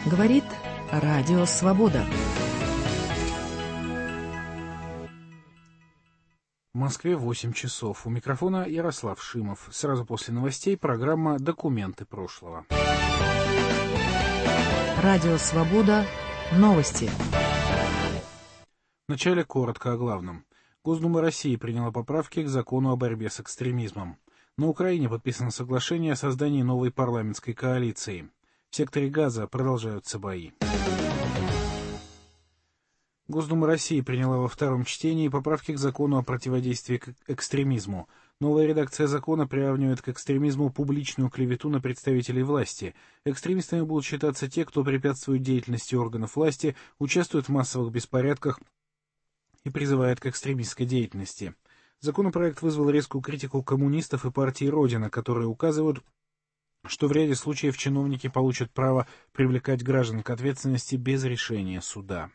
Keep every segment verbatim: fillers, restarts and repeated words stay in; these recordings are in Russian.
Говорит Радио Свобода. В Москве восемь часов. У микрофона Ярослав Шимов. Сразу после новостей программа «Документы прошлого». Радио Свобода. Новости. Вначале коротко о главном. Госдума России приняла поправки к закону о борьбе с экстремизмом. На Украине подписано соглашение о создании новой парламентской коалиции. В секторе Газа продолжаются бои. Госдума России приняла во втором чтении поправки к закону о противодействии к экстремизму. Новая редакция закона приравнивает к экстремизму публичную клевету на представителей власти. Экстремистами будут считаться те, кто препятствует деятельности органов власти, участвует в массовых беспорядках и призывает к экстремистской деятельности. Законопроект вызвал резкую критику коммунистов и партии «Родина», которые указывают, что в ряде случаев чиновники получат право привлекать граждан к ответственности без решения суда.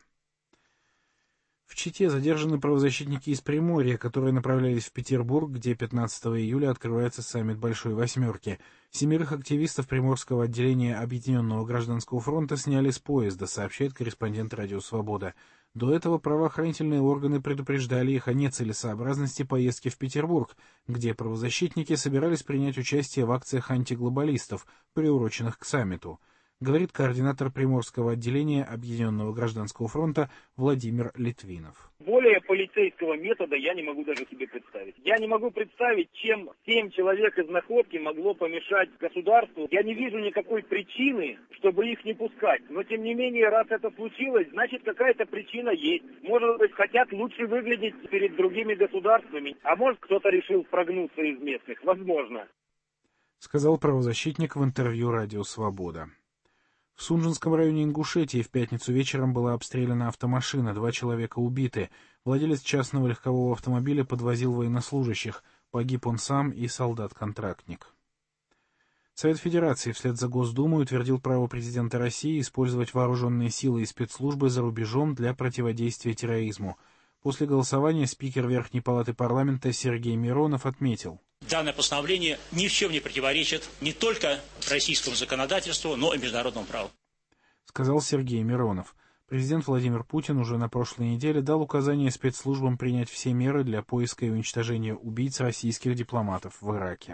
В Чите задержаны правозащитники из Приморья, которые направлялись в Петербург, где пятнадцатого июля открывается саммит Большой Восьмерки. Семерых активистов Приморского отделения Объединенного гражданского фронта сняли с поезда, сообщает корреспондент Радио Свобода. До этого правоохранительные органы предупреждали их о нецелесообразности поездки в Петербург, где правозащитники собирались принять участие в акциях антиглобалистов, приуроченных к саммиту. Говорит координатор Приморского отделения Объединенного гражданского фронта Владимир Литвинов. Более полицейского метода я не могу даже себе представить. Я не могу представить, чем семь человек из Находки могло помешать государству. Я не вижу никакой причины, чтобы их не пускать. Но тем не менее, раз это случилось, значит какая-то причина есть. Может быть, хотят лучше выглядеть перед другими государствами. А может, кто-то решил прогнуться из местных. Возможно. Сказал правозащитник в интервью Радио Свобода. В Сунжинском районе Ингушетии в пятницу вечером была обстреляна автомашина, два человека убиты. Владелец частного легкового автомобиля подвозил военнослужащих. Погиб он сам и солдат-контрактник. Совет Федерации вслед за Госдумой утвердил право президента России использовать вооруженные силы и спецслужбы за рубежом для противодействия терроризму. После голосования спикер Верхней палаты парламента Сергей Миронов отметил: данное постановление ни в чем не противоречит не только российскому законодательству, но и международному праву. Сказал Сергей Миронов. Президент Владимир Путин уже на прошлой неделе дал указание спецслужбам принять все меры для поиска и уничтожения убийц российских дипломатов в Ираке.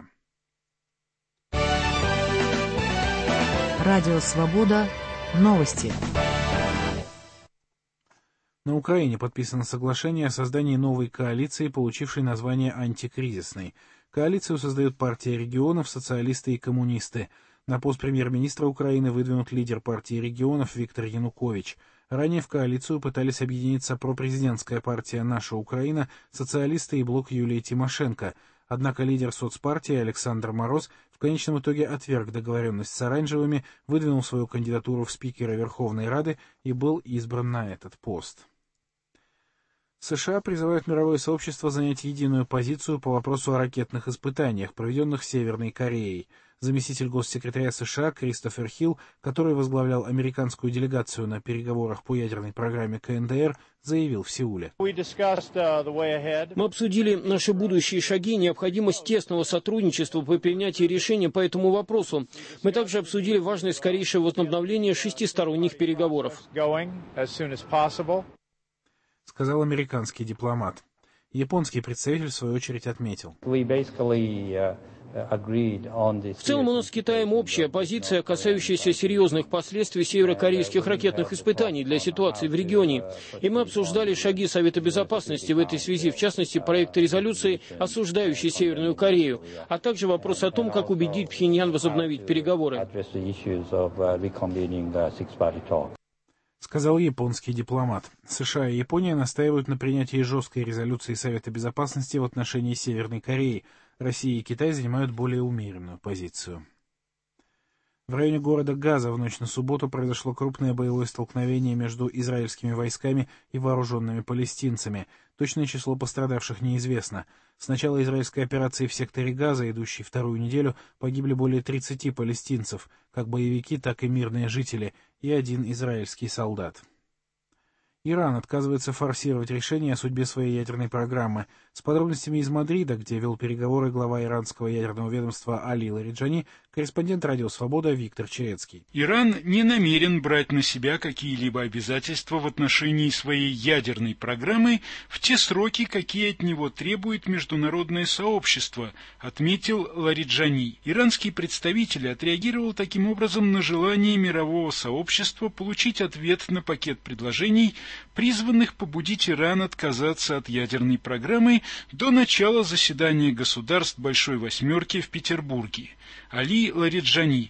Радио Свобода. Новости. На Украине подписано соглашение о создании новой коалиции, получившей название «Антикризисной». Коалицию создают партия регионов, социалисты и коммунисты. На пост премьер-министра Украины выдвинут лидер партии регионов Виктор Янукович. Ранее в коалицию пытались объединиться пропрезидентская партия «Наша Украина», социалисты и блок Юлии Тимошенко. Однако лидер соцпартии Александр Мороз в конечном итоге отверг договоренность с оранжевыми, выдвинул свою кандидатуру в спикера Верховной Рады и был избран на этот пост. США призывают мировое сообщество занять единую позицию по вопросу о ракетных испытаниях, проведенных Северной Кореей. Заместитель госсекретаря США Кристофер Хилл, который возглавлял американскую делегацию на переговорах по ядерной программе ка эн дэ эр, заявил в Сеуле: Мы обсудили наши будущие шаги и необходимость тесного сотрудничества по принятию решения по этому вопросу. Мы также обсудили важность скорейшего возобновления шестисторонних переговоров. Сказал американский дипломат. Японский представитель, в свою очередь, отметил: В целом у нас с Китаем общая позиция, касающаяся серьезных последствий северокорейских ракетных испытаний для ситуации в регионе. И мы обсуждали шаги Совета Безопасности в этой связи, в частности, проект резолюции, осуждающий Северную Корею, а также вопрос о том, как убедить Пхеньян возобновить переговоры. Сказал японский дипломат. США и Япония настаивают на принятии жесткой резолюции Совета Безопасности в отношении Северной Кореи. Россия и Китай занимают более умеренную позицию. В районе города Газа в ночь на субботу произошло крупное боевое столкновение между израильскими войсками и вооруженными палестинцами. Точное число пострадавших неизвестно. С начала израильской операции в секторе Газа, идущей вторую неделю, погибли более тридцати палестинцев, как боевики, так и мирные жители, и один израильский солдат. Иран отказывается форсировать решение о судьбе своей ядерной программы. С подробностями из Мадрида, где вел переговоры глава иранского ядерного ведомства Али Лариджани, корреспондент «Радио Свобода» Виктор Черецкий. Иран не намерен брать на себя какие-либо обязательства в отношении своей ядерной программы в те сроки, какие от него требует международное сообщество, отметил Лариджани. Иранский представитель отреагировал таким образом на желание мирового сообщества получить ответ на пакет предложений, призванных побудить Иран отказаться от ядерной программы до начала заседания государств Большой Восьмерки в Петербурге. Али Лариджани.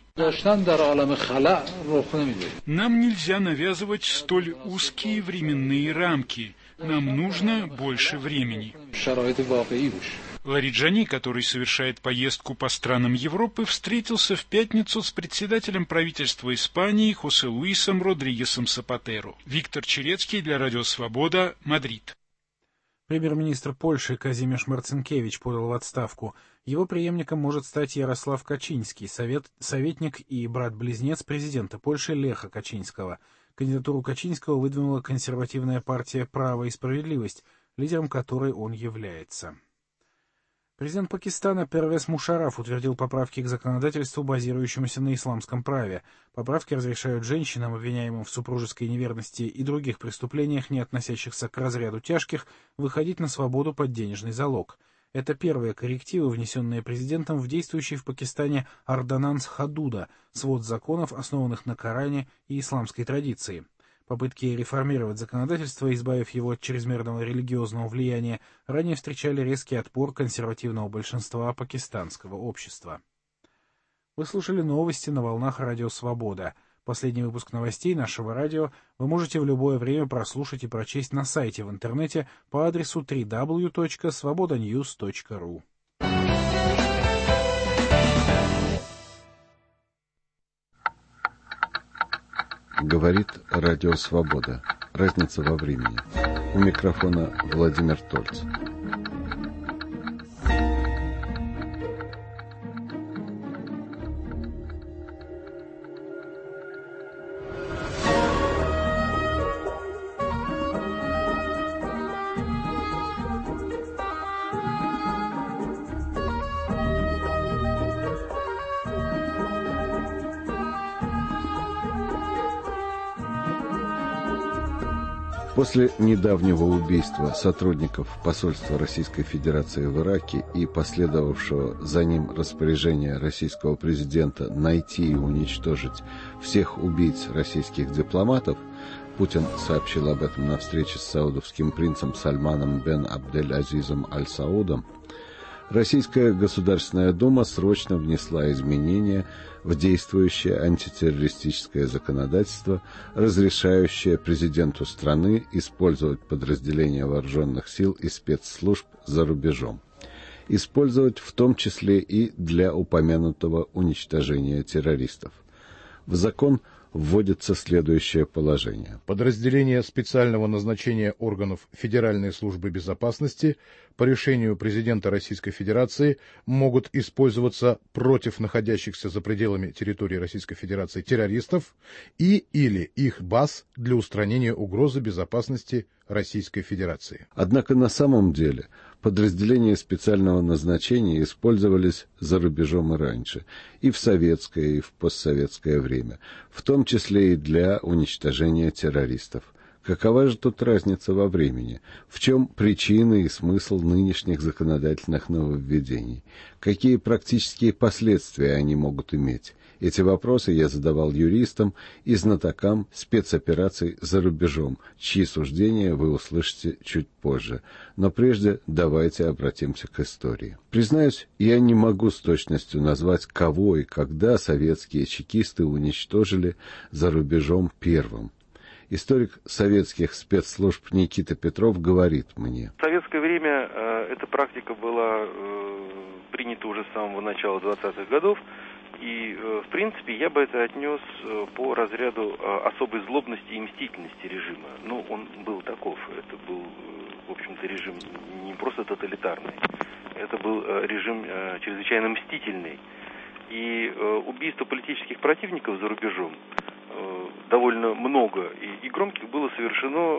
Нам нельзя навязывать столь узкие временные рамки. Нам нужно больше времени. Лариджани, который совершает поездку по странам Европы, встретился в пятницу с председателем правительства Испании Хосе Луисом Родригесом Сапатеро. Виктор Черецкий для Радио Свобода, Мадрид. Премьер-министр Польши Казимierz Марцинкевич подал в отставку. Его преемником может стать Ярослав Качинский, совет, советник и брат-близнец президента Польши Леха Качинского. Кандидатуру Качинского выдвинула консервативная партия «Право и справедливость», лидером которой он является. Президент Пакистана Первез Мушарраф утвердил поправки к законодательству, базирующемуся на исламском праве. Поправки разрешают женщинам, обвиняемым в супружеской неверности и других преступлениях, не относящихся к разряду тяжких, выходить на свободу под денежный залог. Это первые коррективы, внесенные президентом в действующий в Пакистане Ордонанс Хадуда, свод законов, основанных на Коране и исламской традиции. Попытки реформировать законодательство, избавив его от чрезмерного религиозного влияния, ранее встречали резкий отпор консервативного большинства пакистанского общества. Вы слушали новости на волнах Радио Свобода. Последний выпуск новостей нашего радио вы можете в любое время прослушать и прочесть на сайте в интернете по адресу дабл ю дабл ю дабл ю точка свобода ньюс точка ру. Говорит Радио Свобода. Разница во времени. У микрофона Владимир Тольц. После недавнего убийства сотрудников посольства Российской Федерации в Ираке и последовавшего за ним распоряжения российского президента найти и уничтожить всех убийц российских дипломатов, Путин сообщил об этом на встрече с саудовским принцем Сальманом бен Абдель-Азизом Аль-Саудом, Российская Государственная Дума срочно внесла изменения в действующее антитеррористическое законодательство, разрешающее президенту страны использовать подразделения вооруженных сил и спецслужб за рубежом. Использовать в том числе и для упомянутого уничтожения террористов. В закон вводится следующее положение. Подразделения специального назначения органов Федеральной службы безопасности по решению президента Российской Федерации могут использоваться против находящихся за пределами территории Российской Федерации террористов и или их баз для устранения угрозы безопасности Российской Федерации. Однако на самом деле подразделения специального назначения использовались за рубежом и раньше, и в советское, и в постсоветское время, в том числе и для уничтожения террористов. Какова же тут разница во времени? В чем причина и смысл нынешних законодательных нововведений? Какие практические последствия они могут иметь? Эти вопросы я задавал юристам и знатокам спецопераций за рубежом, чьи суждения вы услышите чуть позже. Но прежде давайте обратимся к истории. Признаюсь, я не могу с точностью назвать, кого и когда советские чекисты уничтожили за рубежом первым. Историк советских спецслужб Никита Петров говорит мне. В советское время э, эта практика была э, принята уже с самого начала двадцатых годов. И, э, в принципе, я бы это отнес э, по разряду э, особой злобности и мстительности режима. Ну, он был таков. Это был, э, в общем-то, режим не просто тоталитарный. Это был э, режим э, чрезвычайно мстительный. И э, убийство политических противников за рубежом, э, довольно много и, и громких было совершено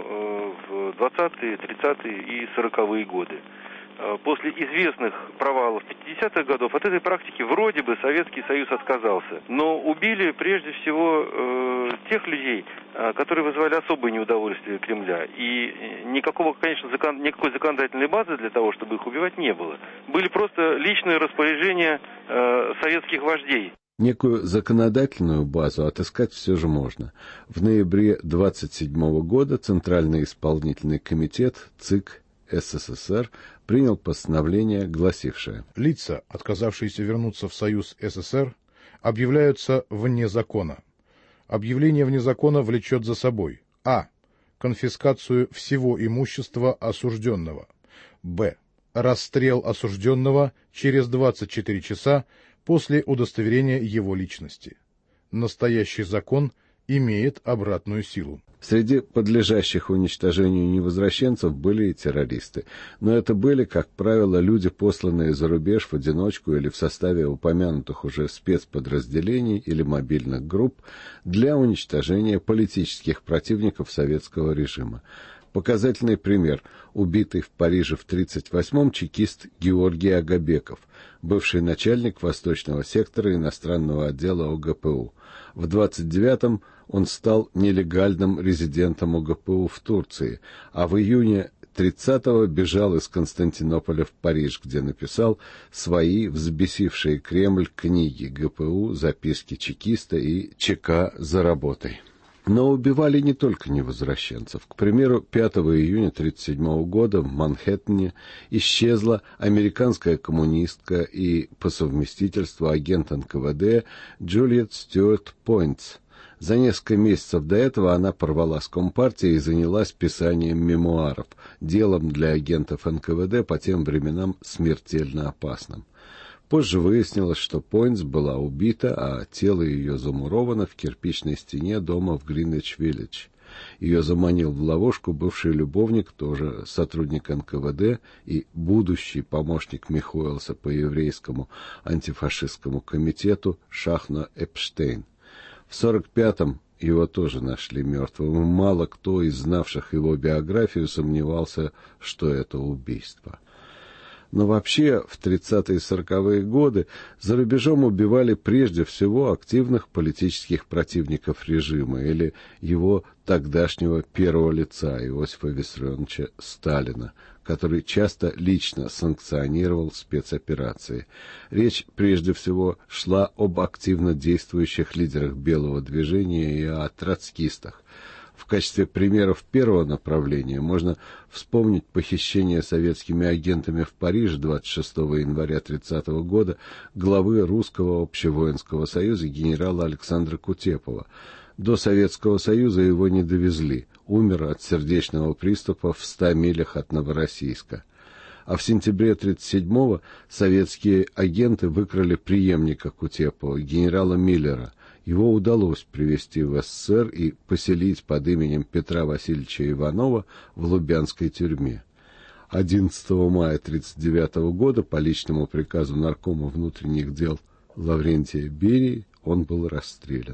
в двадцатые, тридцатые и сороковые годы. После известных провалов пятидесятых годов от этой практики вроде бы Советский Союз отказался. Но убили прежде всего э, тех людей, э, которые вызывали особое неудовольствие Кремля. И никакого, конечно, закон, никакой законодательной базы для того, чтобы их убивать, не было. Были просто личные распоряжения э, советских вождей. Некую законодательную базу отыскать все же можно. В ноябре двадцать седьмого года Центральный исполнительный комитет ЦИК СССР принял постановление, гласившее: лица, отказавшиеся вернуться в Союз СССР, объявляются вне закона. Объявление вне закона влечет за собой: а. конфискацию всего имущества осужденного, б. расстрел осужденного через двадцать четыре часа после удостоверения его личности. Настоящий закон имеет обратную силу. Среди подлежащих уничтожению невозвращенцев были и террористы, но это были, как правило, люди, посланные за рубеж в одиночку или в составе упомянутых уже спецподразделений или мобильных групп для уничтожения политических противников советского режима. Показательный пример – убитый в Париже в тридцать восьмом чекист Георгий Агабеков, бывший начальник восточного сектора иностранного отдела ОГПУ. В двадцать девятом он стал нелегальным резидентом ОГПУ в Турции, а в июне тридцатого бежал из Константинополя в Париж, где написал свои взбесившие Кремль книги ГПУ, записки чекиста и ЧК «За работой». Но убивали не только невозвращенцев. К примеру, пятого июня тридцать седьмого года в Манхэттене исчезла американская коммунистка и по совместительству агент эн ка вэ дэ Джульет Стюарт Пойнтс. За несколько месяцев до этого она порвала с Компартией и занялась писанием мемуаров, делом для агентов эн ка вэ дэ по тем временам смертельно опасным. Позже выяснилось, что Пойнтс была убита, а тело ее замуровано в кирпичной стене дома в Гринвич-Виллидж. Ее заманил в ловушку бывший любовник, тоже сотрудник эн ка вэ дэ и будущий помощник Михоэлса по еврейскому антифашистскому комитету Шахно Эпштейн. В сорок пятом его тоже нашли мертвым, и мало кто из знавших его биографию сомневался, что это убийство. Но вообще в тридцатые и сороковые годы за рубежом убивали прежде всего активных политических противников режима или его тогдашнего первого лица Иосифа Виссарионовича Сталина, который часто лично санкционировал спецоперации. Речь прежде всего шла об активно действующих лидерах белого движения и о троцкистах. В качестве примеров первого направления можно вспомнить похищение советскими агентами в Париже двадцать шестого января тридцатого года главы Русского общевоинского союза генерала Александра Кутепова. До Советского Союза его не довезли, умер от сердечного приступа в ста милях от Новороссийска. А в сентябре тридцать седьмого советские агенты выкрали преемника Кутепова, генерала Миллера. Его удалось привезти в эс эс эс эр и поселить под именем Петра Васильевича Иванова в Лубянской тюрьме. одиннадцатого мая тридцать девятого года по личному приказу наркома внутренних дел Лаврентия Берии он был расстрелян.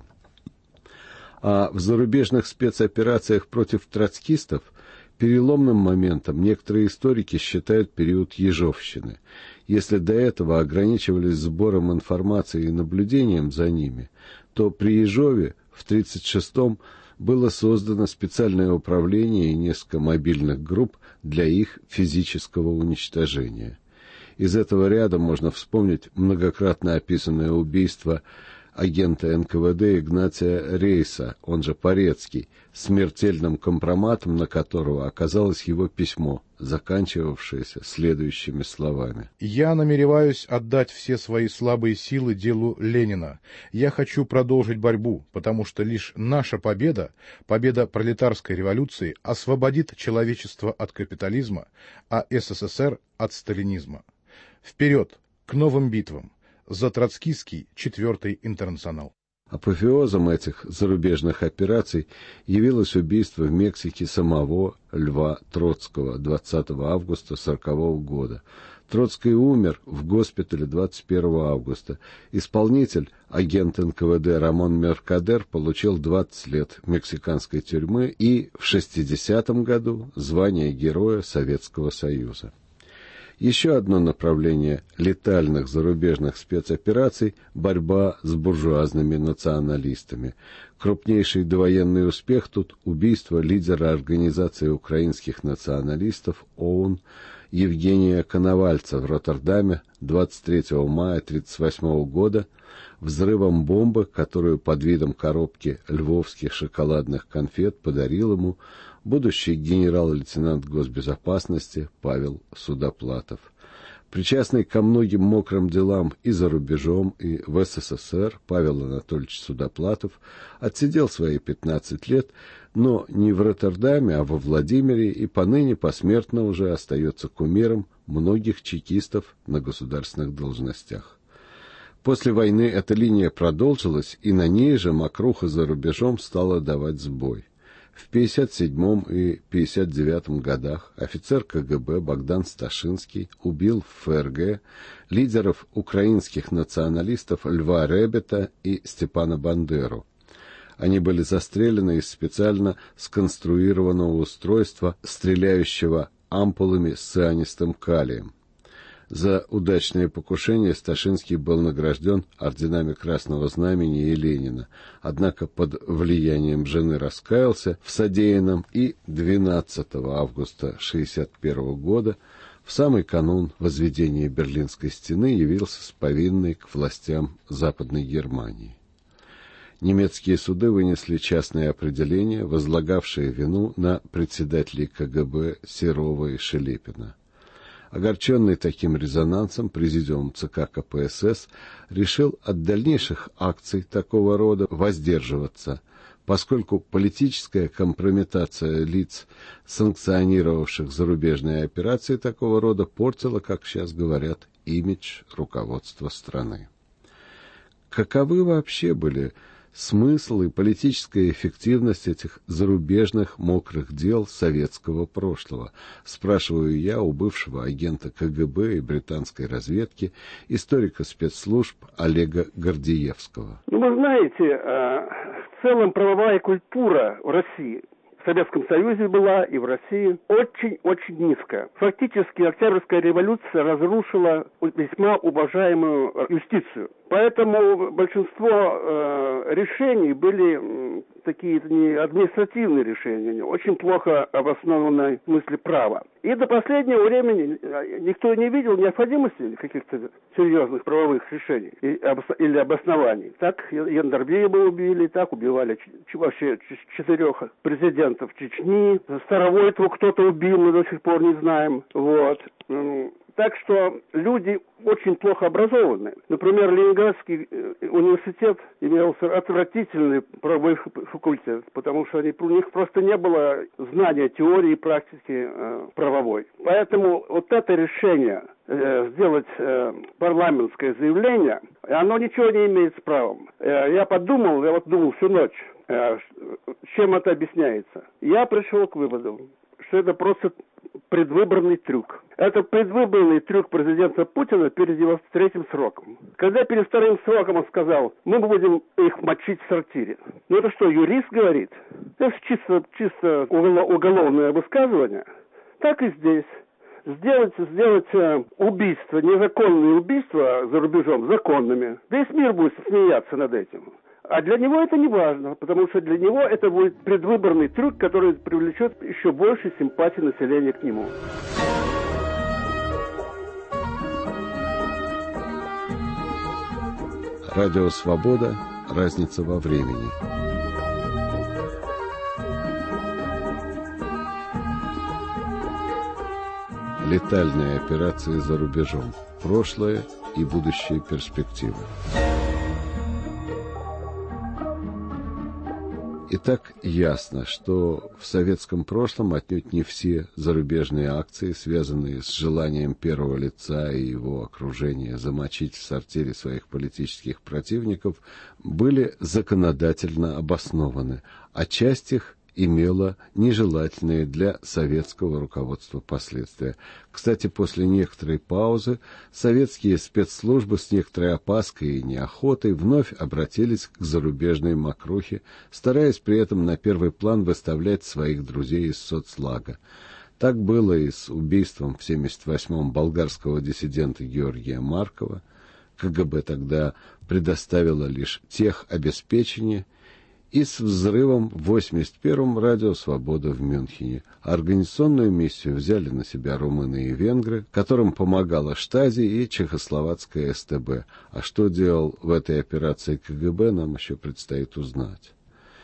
А в зарубежных спецоперациях против троцкистов переломным моментом некоторые историки считают период Ежовщины. Если до этого ограничивались сбором информации и наблюдением за ними, то при Ежове в тридцать шестом было создано специальное управление и несколько мобильных групп для их физического уничтожения. Из этого ряда можно вспомнить многократно описанное убийство агента эн ка вэ дэ Игнатия Рейса, он же Порецкий, смертельным компроматом на которого оказалось его письмо, заканчивавшееся следующими словами. «Я намереваюсь отдать все свои слабые силы делу Ленина. Я хочу продолжить борьбу, потому что лишь наша победа, победа пролетарской революции, освободит человечество от капитализма, а эс эс эс эр от сталинизма. Вперед, к новым битвам! За троцкистский четвертый интернационал». Апофеозом этих зарубежных операций явилось убийство в Мексике самого Льва Троцкого двадцатого августа сорокового года. Троцкий умер в госпитале двадцать первого августа. Исполнитель, агент эн ка вэ дэ Рамон Меркадер, получил двадцать лет мексиканской тюрьмы и в шестидесятом году звание Героя Советского Союза. Еще одно направление летальных зарубежных спецопераций – борьба с буржуазными националистами. Крупнейший довоенный успех тут – убийство лидера Организации украинских националистов ОУН Евгения Коновальца в Роттердаме двадцать третьего мая тысяча девятьсот тридцать восьмого года взрывом бомбы, которую под видом коробки львовских шоколадных конфет подарил ему будущий генерал-лейтенант госбезопасности Павел Судоплатов. Причастный ко многим мокрым делам и за рубежом, и в эс эс эс эр, Павел Анатольевич Судоплатов отсидел свои пятнадцать лет, но не в Роттердаме, а во Владимире, и поныне посмертно уже остается кумиром многих чекистов на государственных должностях. После войны эта линия продолжилась, и на ней же мокруха за рубежом стала давать сбой. В пятьдесят седьмом и пятьдесят девятом годах офицер ка гэ бэ Богдан Сташинский убил в эф эр гэ лидеров украинских националистов Льва Ребета и Степана Бандеру. Они были застрелены из специально сконструированного устройства, стреляющего ампулами с цианистым калием. За удачное покушение Сташинский был награжден орденами Красного Знамени и Ленина, однако под влиянием жены раскаялся в содеянном и двенадцатого августа шестьдесят первого года, в самый канун возведения Берлинской стены, явился с повинной к властям Западной Германии. Немецкие суды вынесли частные определения, возлагавшие вину на председателей ка гэ бэ Серова и Шелепина. Огорченный таким резонансом, президиум ЦК ка пэ эс эс решил от дальнейших акций такого рода воздерживаться, поскольку политическая компрометация лиц, санкционировавших зарубежные операции такого рода, портила, как сейчас говорят, имидж руководства страны. Каковы вообще были смысл и политическая эффективность этих зарубежных мокрых дел советского прошлого? Спрашиваю я у бывшего агента ка гэ бэ и британской разведки, историка спецслужб Олега Гордеевского. Ну, вы знаете, в целом правовая культура в России, в Советском Союзе была и в России очень-очень низкая. Фактически Октябрьская революция разрушила весьма уважаемую юстицию. Поэтому большинство э, решений были э, такие не административные решения, очень плохо обоснованные в смысле права. И до последнего времени никто не видел необходимости каких-то серьезных правовых решений или обоснований. Так Яндарбиева убили, так убивали вообще четырех президентов Чечни. Старовойтову кто-то убил, мы до сих пор не знаем. Вот. Так что люди очень плохо образованы. Например, Ленинградский университет имел отвратительный правовой факультет, потому что они, у них просто не было знания теории и практики э, правовой. Поэтому вот это решение э, сделать э, парламентское заявление, оно ничего не имеет с правом. Э, я подумал, я вот думал всю ночь, э, чем это объясняется. Я пришел к выводу, что это просто предвыборный трюк. Это предвыборный трюк президента Путина перед его третьим сроком. Когда перед вторым сроком он сказал, мы будем их мочить в сортире. Ну это что, юрист говорит? Это чисто, чисто уголовное высказывание. Так и здесь. Сделать, сделать э, убийства, незаконные убийства за рубежом законными. Весь мир будет смеяться над этим. А для него это не важно, потому что для него это будет предвыборный трюк, который привлечет еще больше симпатии населения к нему. Радио «Свобода». Разница во времени. Летальные операции за рубежом. Прошлое и будущие перспективы. Итак, ясно, что в советском прошлом отнюдь не все зарубежные акции, связанные с желанием первого лица и его окружения замочить в сортире своих политических противников, были законодательно обоснованы, а часть их имело нежелательные для советского руководства последствия. Кстати, после некоторой паузы советские спецслужбы с некоторой опаской и неохотой вновь обратились к зарубежной мокрухе, стараясь при этом на первый план выставлять своих друзей из соцлага. Так было и с убийством в семьдесят восьмом болгарского диссидента Георгия Маркова. КГБ тогда предоставило лишь техобеспечение, и с взрывом в восемьдесят первом «Радио Свобода» в Мюнхене. Организационную миссию взяли на себя румыны и венгры, которым помогала Штази и чехословацкая СТБ. А что делал в этой операции КГБ, нам еще предстоит узнать.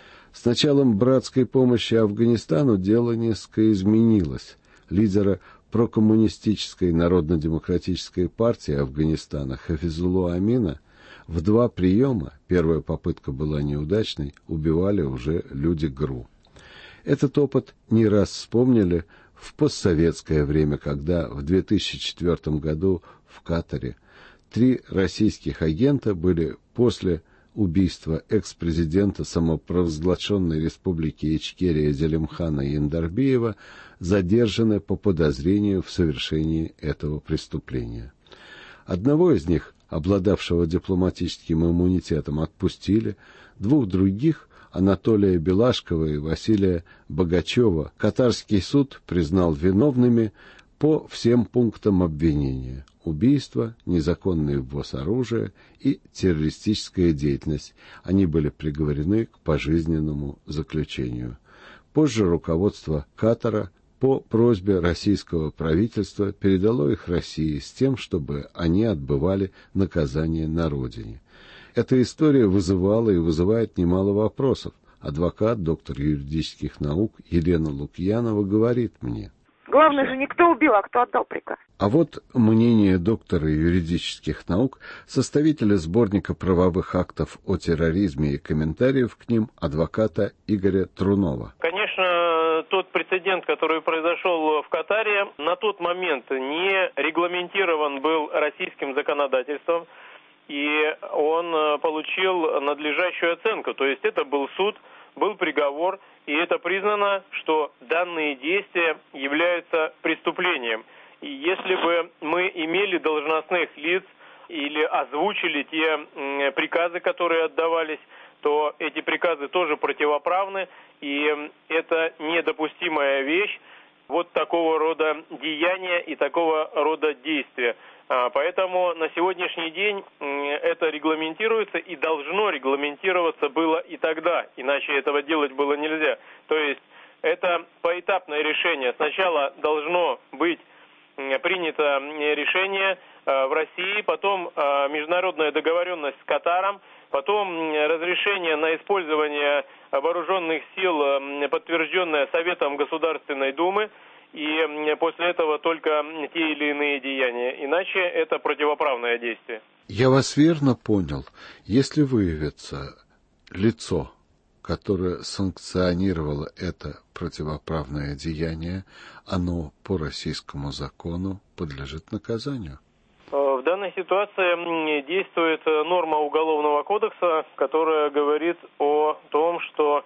С началом братской помощи Афганистану дело несколько изменилось. Лидера прокоммунистической народно-демократической партии Афганистана Хафизуллу Амина в два приема, первая попытка была неудачной, убивали уже люди ГРУ. Этот опыт не раз вспомнили в постсоветское время, когда в две тысячи четвёртом году в Катаре три российских агента были после убийства экс-президента самопровозглашенной республики Ичкерия Зелимхана Яндарбиева задержаны по подозрению в совершении этого преступления. Одного из них, обладавшего дипломатическим иммунитетом, отпустили, двух других, Анатолия Белашкова и Василия Богачева, катарский суд признал виновными по всем пунктам обвинения: убийство, незаконный ввоз оружия и террористическая деятельность. Они были приговорены к пожизненному заключению. Позже руководство Катара по просьбе российского правительства передало их России с тем, чтобы они отбывали наказание на родине. Эта история вызывала и вызывает немало вопросов. Адвокат, доктор юридических наук Елена Лукьянова говорит мне: главное же не кто убил, а кто отдал приказ. А вот мнение доктора юридических наук, составителя сборника правовых актов о терроризме и комментариев к ним, адвоката Игоря Трунова. Конечно, тот прецедент, который произошел в Катаре, на тот момент не регламентирован был российским законодательством, и он получил надлежащую оценку. То есть это был суд, был приговор, и это признано, что данные действия являются преступлением. И если бы мы имели должностных лиц или озвучили те приказы, которые отдавались, то эти приказы тоже противоправны, и это недопустимая вещь, вот такого рода деяния и такого рода действия. Поэтому на сегодняшний день это регламентируется и должно регламентироваться было и тогда, иначе этого делать было нельзя. То есть это поэтапное решение. Сначала должно быть принято решение в России, потом международная договоренность с Катаром, потом разрешение на использование вооруженных сил, подтвержденное Советом Государственной Думы, и после этого только те или иные деяния. Иначе это противоправное действие. Я вас верно понял. Если выявится лицо, которое санкционировало это противоправное деяние, оно по российскому закону подлежит наказанию? В данной ситуации действует норма Уголовного кодекса, которая говорит о том, что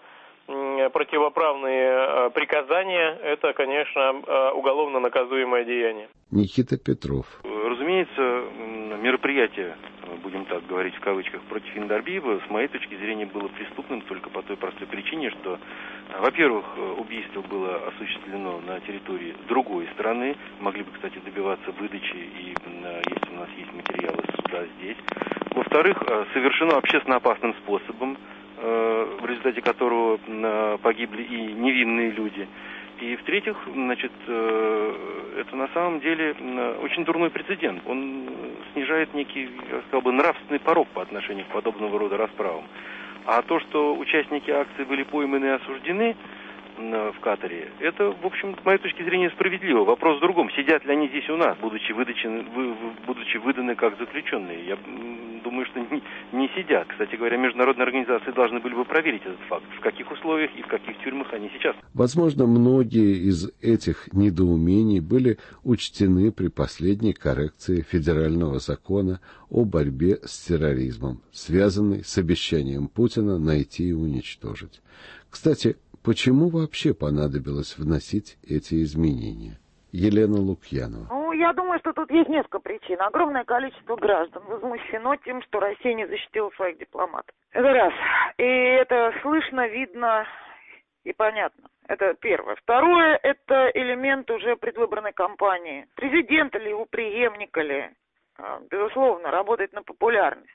противоправные приказания – это, конечно, уголовно наказуемое деяние. Никита Петров. Разумеется, мероприятие, будем так говорить в кавычках, против Яндарбиева, с моей точки зрения, было преступным только по той простой причине, что, во-первых, убийство было осуществлено на территории другой страны, могли бы, кстати, добиваться выдачи, и если у нас есть материалы суда здесь. Во-вторых, совершено общественно опасным способом, в результате которого погибли и невинные люди. И в-третьих, значит, это на самом деле очень дурной прецедент. Он снижает некий, я сказал бы, нравственный порог по отношению к подобного рода расправам. А то, что участники акции были пойманы и осуждены в Катаре, это, в общем, с моей точки зрения, справедливо. Вопрос в другом. Сидят ли они здесь у нас, будучи, выдачены, будучи выданы как заключенные? Я думаю, что не, не сидят. Кстати говоря, международные организации должны были бы проверить этот факт. В каких условиях и в каких тюрьмах они сейчас. Возможно, многие из этих недоумений были учтены при последней коррекции федерального закона о борьбе с терроризмом, связанной с обещанием Путина найти и уничтожить. Кстати, Почему вообще понадобилось вносить эти изменения? Елена Лукьянова. Ну, я думаю, что тут есть несколько причин. Огромное количество граждан возмущено тем, что Россия не защитила своих дипломатов. Это раз. И это слышно, видно и понятно. Это первое. Второе, это элемент уже предвыборной кампании. Президента ли, его преемника ли, безусловно, работает на популярность.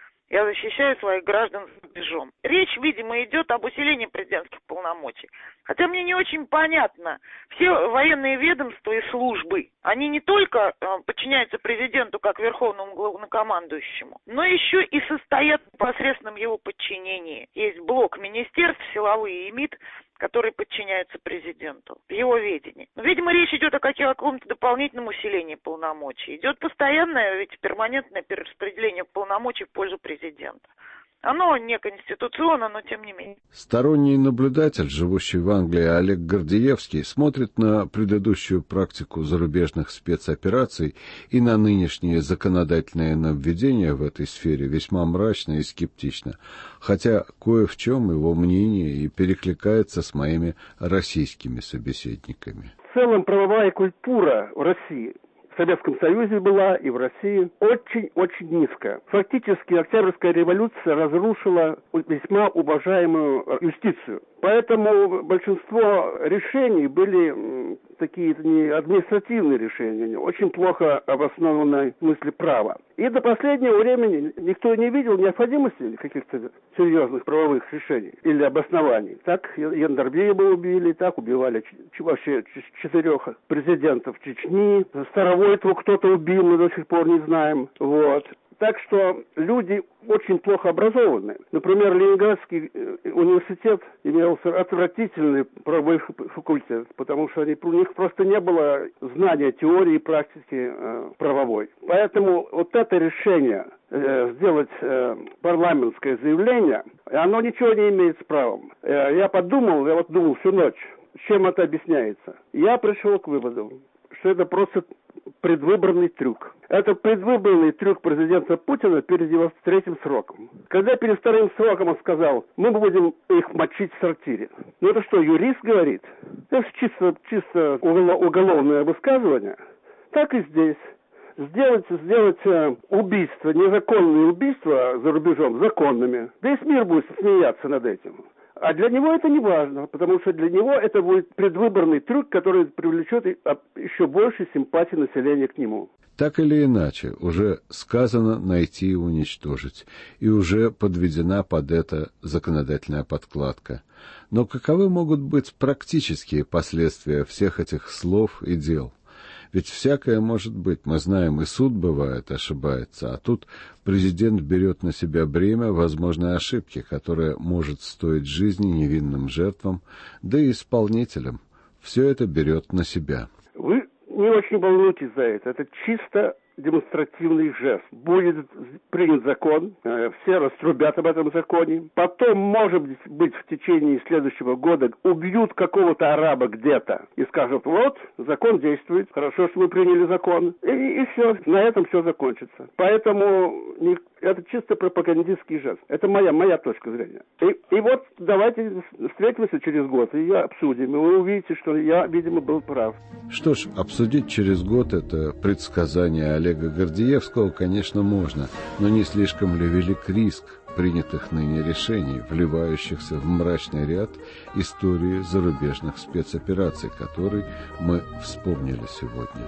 Я защищаю своих граждан за рубежом. Речь, видимо, идет об усилении президентских полномочий. Хотя мне не очень понятно. Все военные ведомства и службы, они не только э, подчиняются президенту как верховному главнокомандующему, но еще и состоят в непосредственном его подчинении. Есть блок министерств, силовые и МИД, которые подчиняются президенту в его ведении. Но, видимо, речь идет о каком-то дополнительном усилении полномочий. Идет постоянное, ведь перманентное перераспределение полномочий в пользу президента. Оно не конституционно, но тем не менее. Сторонний наблюдатель, живущий в Англии Олег Гордеевский, смотрит на предыдущую практику зарубежных спецопераций и на нынешние законодательные нововведения в этой сфере весьма мрачно и скептично, хотя кое в чем его мнение и перекликается с моими российскими собеседниками. В целом правовая культура в России, в Советском Союзе была и в России очень-очень низкая. Фактически Октябрьская революция разрушила весьма уважаемую юстицию. Поэтому большинство решений были такие не административные решения, очень плохо обоснованные в смысле права. И до последнего времени никто не видел необходимости каких-то серьезных правовых решений или обоснований. Так Яндарбиева убили, так убивали вообще четырех президентов Чечни. Старовойтову кто-то убил, мы до сих пор не знаем. Вот. Так что люди очень плохо образованы. Например, Ленинградский университет имел отвратительный правовой факультет, потому что они, у них просто не было знания теории и практики э, правовой. Поэтому вот это решение э, сделать э, парламентское заявление, оно ничего не имеет с правом. Э, я подумал, я вот думал всю ночь, чем это объясняется. Я пришел к выводу, что это просто предвыборный трюк. Это предвыборный трюк президента Путина перед его третьим сроком. Когда перед вторым сроком он сказал, мы будем их мочить в сортире. Ну это что, юрист говорит? Это чисто, чисто уголовное высказывание. Так и здесь. Сделать, сделать э, убийства, незаконные убийства за рубежом законными. Весь мир будет смеяться над этим. А для него это не важно, потому что для него это будет предвыборный трюк, который привлечет еще больше симпатии населения к нему. Так или иначе, уже сказано найти и уничтожить, и уже подведена под это законодательная подкладка. Но каковы могут быть практические последствия всех этих слов и дел? Ведь всякое может быть, мы знаем, и суд бывает ошибается, а тут президент берет на себя бремя возможной ошибки, которая может стоить жизни невинным жертвам, да и исполнителям. Все это берет на себя. Вы не очень волнуйтесь за это. Это чисто демонстративный жест. Будет принят закон, все раструбят об этом законе. Потом, может быть, в течение следующего года убьют какого-то араба где-то и скажут, вот, закон действует, хорошо, что вы приняли закон. И, и все, на этом все закончится. Поэтому не, это чисто пропагандистский жест. Это моя, моя точка зрения. И, и вот давайте встретимся через год и обсудим. И вы увидите, что я, видимо, был прав. Что ж, обсудить через год это предсказание Олега Гордеевского, конечно, можно, но не слишком ли велик риск принятых ныне решений, вливающихся в мрачный ряд истории зарубежных спецопераций, которые мы вспомнили сегодня.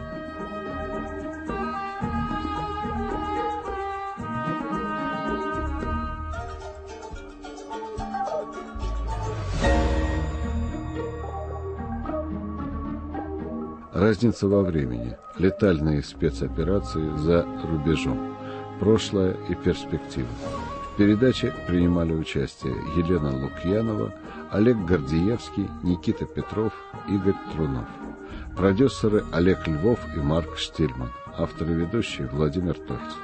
Разница во времени. Летальные спецоперации за рубежом. Прошлое и перспектива. В передаче принимали участие Елена Лукьянова, Олег Гордеевский, Никита Петров, Игорь Трунов. Продюсеры Олег Львов и Марк Штильман. Автор и ведущий Владимир Тольцев.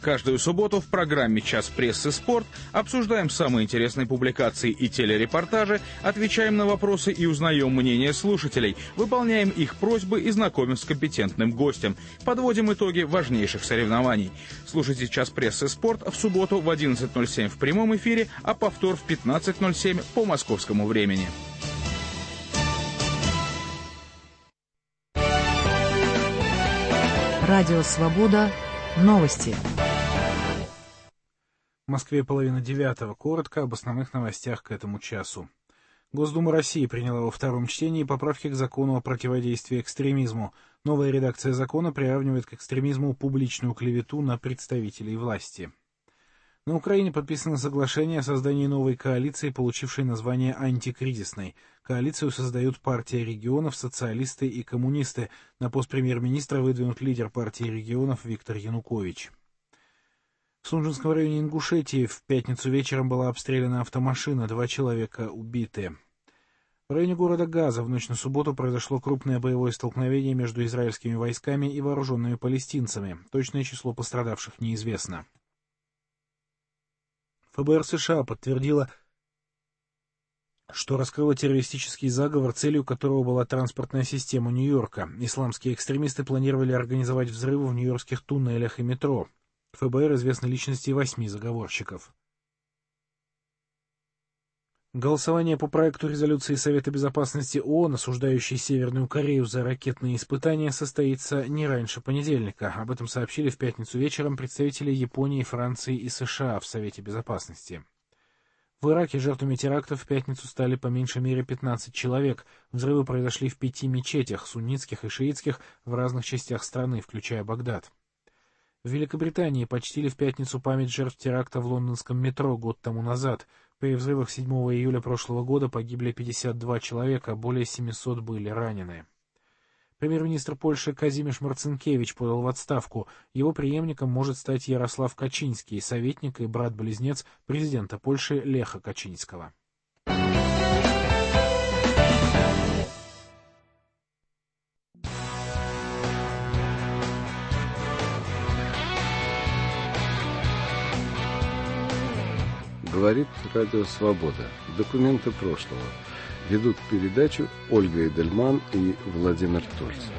Каждую субботу в программе «Час прессы. Спорт» обсуждаем самые интересные публикации и телерепортажи, отвечаем на вопросы и узнаем мнение слушателей, выполняем их просьбы и знакомим с компетентным гостем, подводим итоги важнейших соревнований. Слушайте «Час прессы. Спорт» в субботу в одиннадцать ноль семь в прямом эфире, а повтор в пятнадцать ноль семь по московскому времени. Радио «Свобода». Новости. В Москве половина девятого. Коротко об основных новостях к этому часу. Госдума России приняла во втором чтении поправки к закону о противодействии экстремизму. Новая редакция закона приравнивает к экстремизму публичную клевету на представителей власти. На Украине подписано соглашение о создании новой коалиции, получившей название «Антикризисной». Коалицию создают партия регионов, социалисты и коммунисты. На пост премьер-министра выдвинут лидер партии регионов Виктор Янукович. В Сунжинском районе Ингушетии в пятницу вечером была обстреляна автомашина, два человека убиты. В районе города Газа в ночь на субботу произошло крупное боевое столкновение между израильскими войсками и вооруженными палестинцами. Точное число пострадавших неизвестно. ФБР США подтвердило, что раскрыло террористический заговор, целью которого была транспортная система Нью-Йорка. Исламские экстремисты планировали организовать взрывы в нью-йоркских туннелях и метро. ФБР известны личности восьми заговорщиков. Голосование по проекту резолюции Совета Безопасности ООН, осуждающей Северную Корею за ракетные испытания, состоится не раньше понедельника. Об этом сообщили в пятницу вечером представители Японии, Франции и США в Совете Безопасности. В Ираке жертвами терактов в пятницу стали по меньшей мере пятнадцать человек. Взрывы произошли в пяти мечетях, суннитских и шиитских, в разных частях страны, включая Багдад. В Великобритании почтили в пятницу память жертв теракта в лондонском метро год тому назад. При взрывах седьмого июля прошлого года погибли пятьдесят два человека, более семисот были ранены. Премьер-министр Польши Казимирz Марцинкевич подал в отставку. Его преемником может стать Ярослав Качинский, советник и брат-близнец президента Польши Леха Качинского. Говорит Радио Свобода. Документы прошлого. Ведут передачу Ольга Эдельман и Владимир Тольцев.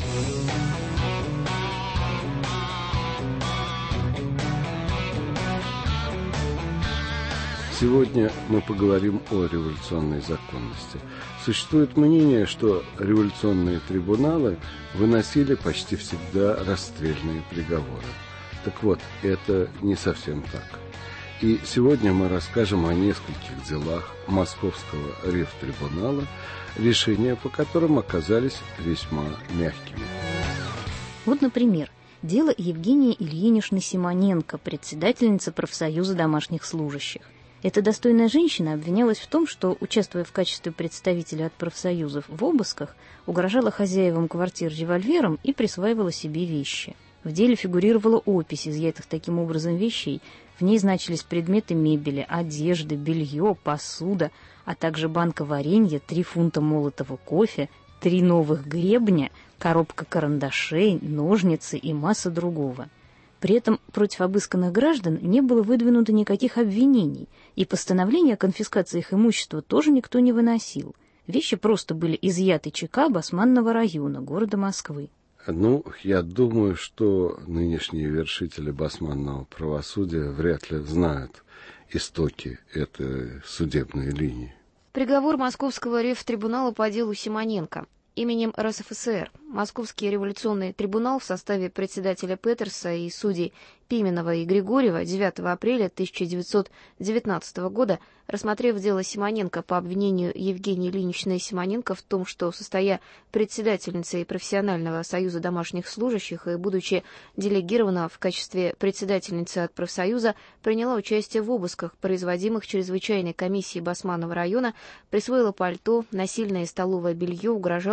Сегодня мы поговорим о революционной законности. Существует мнение, что революционные трибуналы выносили почти всегда расстрельные приговоры. Так вот, это не совсем так. И сегодня мы расскажем о нескольких делах Московского ревтрибунала, решения по которым оказались весьма мягкими. Вот, например, дело Евгении Ильиничны Симоненко, председательницы профсоюза домашних служащих. Эта достойная женщина обвинялась в том, что, участвуя в качестве представителя от профсоюзов в обысках, угрожала хозяевам квартир револьвером и присваивала себе вещи. В деле фигурировала опись изъятых таким образом вещей. В ней значились предметы мебели, одежды, белье, посуда, а также банка варенья, три фунта молотого кофе, три новых гребня, коробка карандашей, ножницы и масса другого. При этом против обысканных граждан не было выдвинуто никаких обвинений, и постановление о конфискации их имущества тоже никто не выносил. Вещи просто были изъяты ЧК Басманного района города Москвы. Ну, я думаю, что нынешние вершители басманного правосудия вряд ли знают истоки этой судебной линии. Приговор Московского ревтрибунала по делу Симоненко. Именем РСФСР Московский революционный трибунал в составе председателя Петерса и судей Пименова и Григорьева девятого апреля тысяча девятьсот девятнадцатого года, рассмотрев дело Симоненко по обвинению Евгении Ильиничны Симоненко в том, что, состоя председательницей профессионального союза домашних служащих и будучи делегирована в качестве председательницы от профсоюза, приняла участие в обысках, производимых чрезвычайной комиссией Басманного района, присвоила пальто, насильное столовое белье, угрожала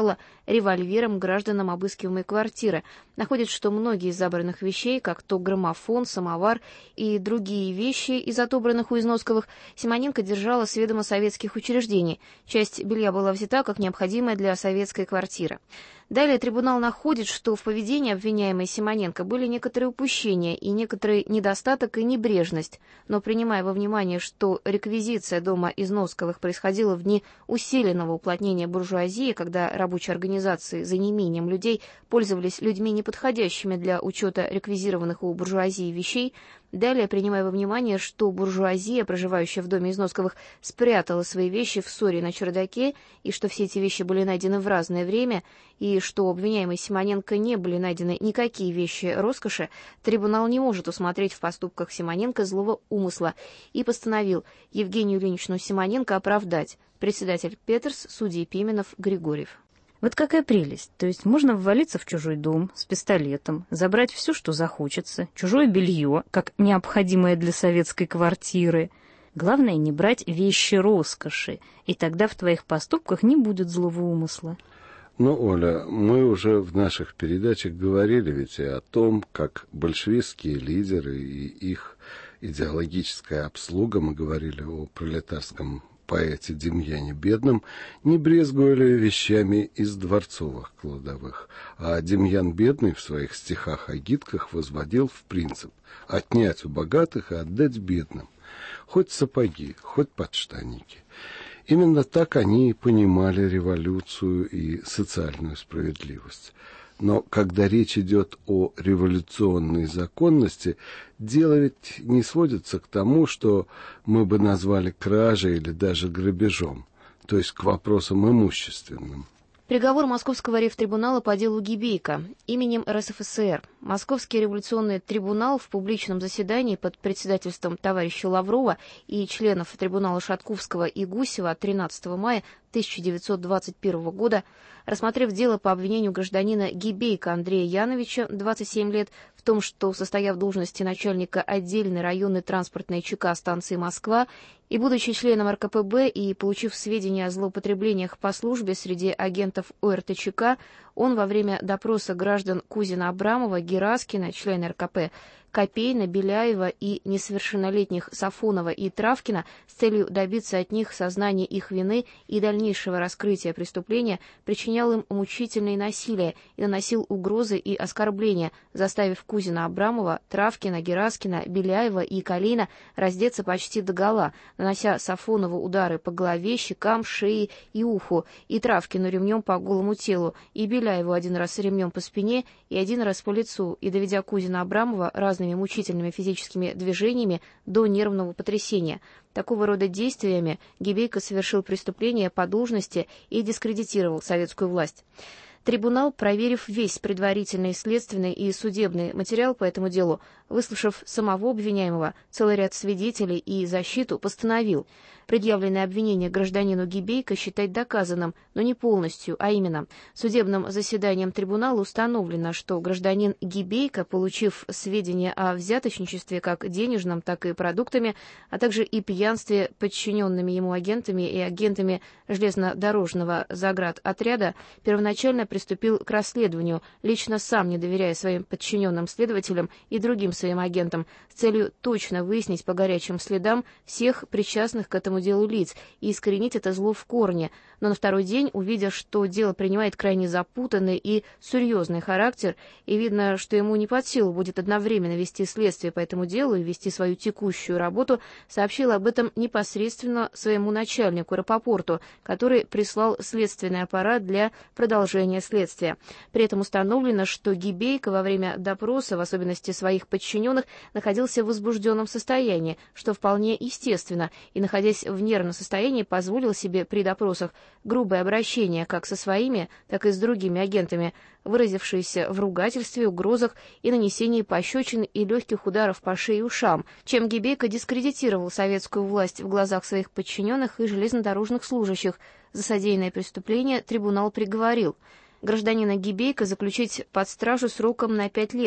угрожала револьвером гражданам обыскиваемой квартиры. Находит, что многие из забранных вещей, как то граммофон, самовар и другие вещи из отобранных у Износковых, Симоненко держала с ведома советских учреждений. Часть белья была взята как необходимая для советской квартиры. Далее трибунал находит, что в поведении обвиняемой Симоненко были некоторые упущения и некоторый недостаток и небрежность, но принимая во внимание, что реквизиция дома Износковых происходила в дни усиленного уплотнения буржуазии, когда рабочие организации за неимением людей пользовались людьми неподходящими для учета реквизированных у буржуазии вещей, далее, принимая во внимание, что буржуазия, проживающая в доме Износковых, спрятала свои вещи в ссоре на чердаке, и что все эти вещи были найдены в разное время, и что у обвиняемой Симоненко не были найдены никакие вещи роскоши, трибунал не может усмотреть в поступках Симоненко злого умысла и постановил Евгению Ильиничну Симоненко оправдать. Председатель Петерс, судьи Пименов, Григорьев. Вот какая прелесть. То есть можно ввалиться в чужой дом с пистолетом, забрать все, что захочется, чужое белье, как необходимое для советской квартиры. Главное, не брать вещи роскоши, и тогда в твоих поступках не будет злого умысла. Ну, Оля, мы уже в наших передачах говорили ведь и о том, как большевистские лидеры и их идеологическая обслуга, мы говорили о пролетарском поэте Демьяне Бедном, не брезговали вещами из дворцовых кладовых, а Демьян Бедный в своих стихах-агитках возводил в принцип отнять у богатых и отдать бедным, хоть сапоги, хоть подштанники. Именно так они и понимали революцию и социальную справедливость. Но когда речь идет о революционной законности, дело ведь не сводится к тому, что мы бы назвали кражей или даже грабежом, то есть к вопросам имущественным. Приговор Московского ревтрибунала по делу Гибейко именем эр эс эф эс ер. Московский революционный трибунал в публичном заседании под председательством товарища Лаврова и членов трибунала Шатковского и Гусева тринадцатого мая тысяча девятьсот двадцать первого года, рассмотрев дело по обвинению гражданина Гибейко Андрея Яновича, двадцать семь лет, в том, что, состояв в должности начальника отдельной районной транспортной ЧК станции Москва и будучи членом эр ка пэ бэ и получив сведения о злоупотреблениях по службе среди агентов о эр тэ че ка, он во время допроса граждан Кузина Абрамова, Гераскина, члена эр ка пэ, Копейна, Беляева и несовершеннолетних Сафонова и Травкина с целью добиться от них сознания их вины и дальнейшего раскрытия преступления причинял им мучительное насилие и наносил угрозы и оскорбления, заставив Кузина Абрамова, Травкина, Гераскина, Беляева и Калина раздеться почти догола, нанося Сафонову удары по голове, щекам, шее и уху, и Травкину ремнем по голому телу, и Беляеву один раз ремнем по спине и один раз по лицу, и доведя Кузина Абрамова разными мучительными физическими движениями до нервного потрясения. Такого рода действиями Гибейко совершил преступление по должности и дискредитировал советскую власть. Трибунал, проверив весь предварительный, следственный и судебный материал по этому делу, выслушав самого обвиняемого, целый ряд свидетелей и защиту, постановил предъявленное обвинение гражданину Гибейко считать доказанным, но не полностью, а именно, судебным заседанием трибунала установлено, что гражданин Гибейко, получив сведения о взяточничестве как денежном, так и продуктами, а также и пьянстве подчиненными ему агентами и агентами железнодорожного заградотряда, первоначально приступил к расследованию, лично сам не доверяя своим подчиненным следователям и другим своим агентам, с целью точно выяснить по горячим следам всех причастных к этому делу лиц и искоренить это зло в корне. Но на второй день, увидя, что дело принимает крайне запутанный и серьезный характер, и видно, что ему не под силу будет одновременно вести следствие по этому делу и вести свою текущую работу, сообщил об этом непосредственно своему начальнику Рапопорту, который прислал следственный аппарат для продолжения следствия. При этом установлено, что Гибейко во время допроса, в особенности своих подчиненных, находился в возбужденном состоянии, что вполне естественно, и, находясь в нервном состоянии, позволил себе при допросах грубое обращение как со своими, так и с другими агентами, выразившееся в ругательстве, угрозах и нанесении пощечин и легких ударов по шее и ушам, чем Гибейко дискредитировал советскую власть в глазах своих подчиненных и железнодорожных служащих. За содеянное преступление трибунал приговорил гражданина Гибейко заключить под стражу сроком на пять лет,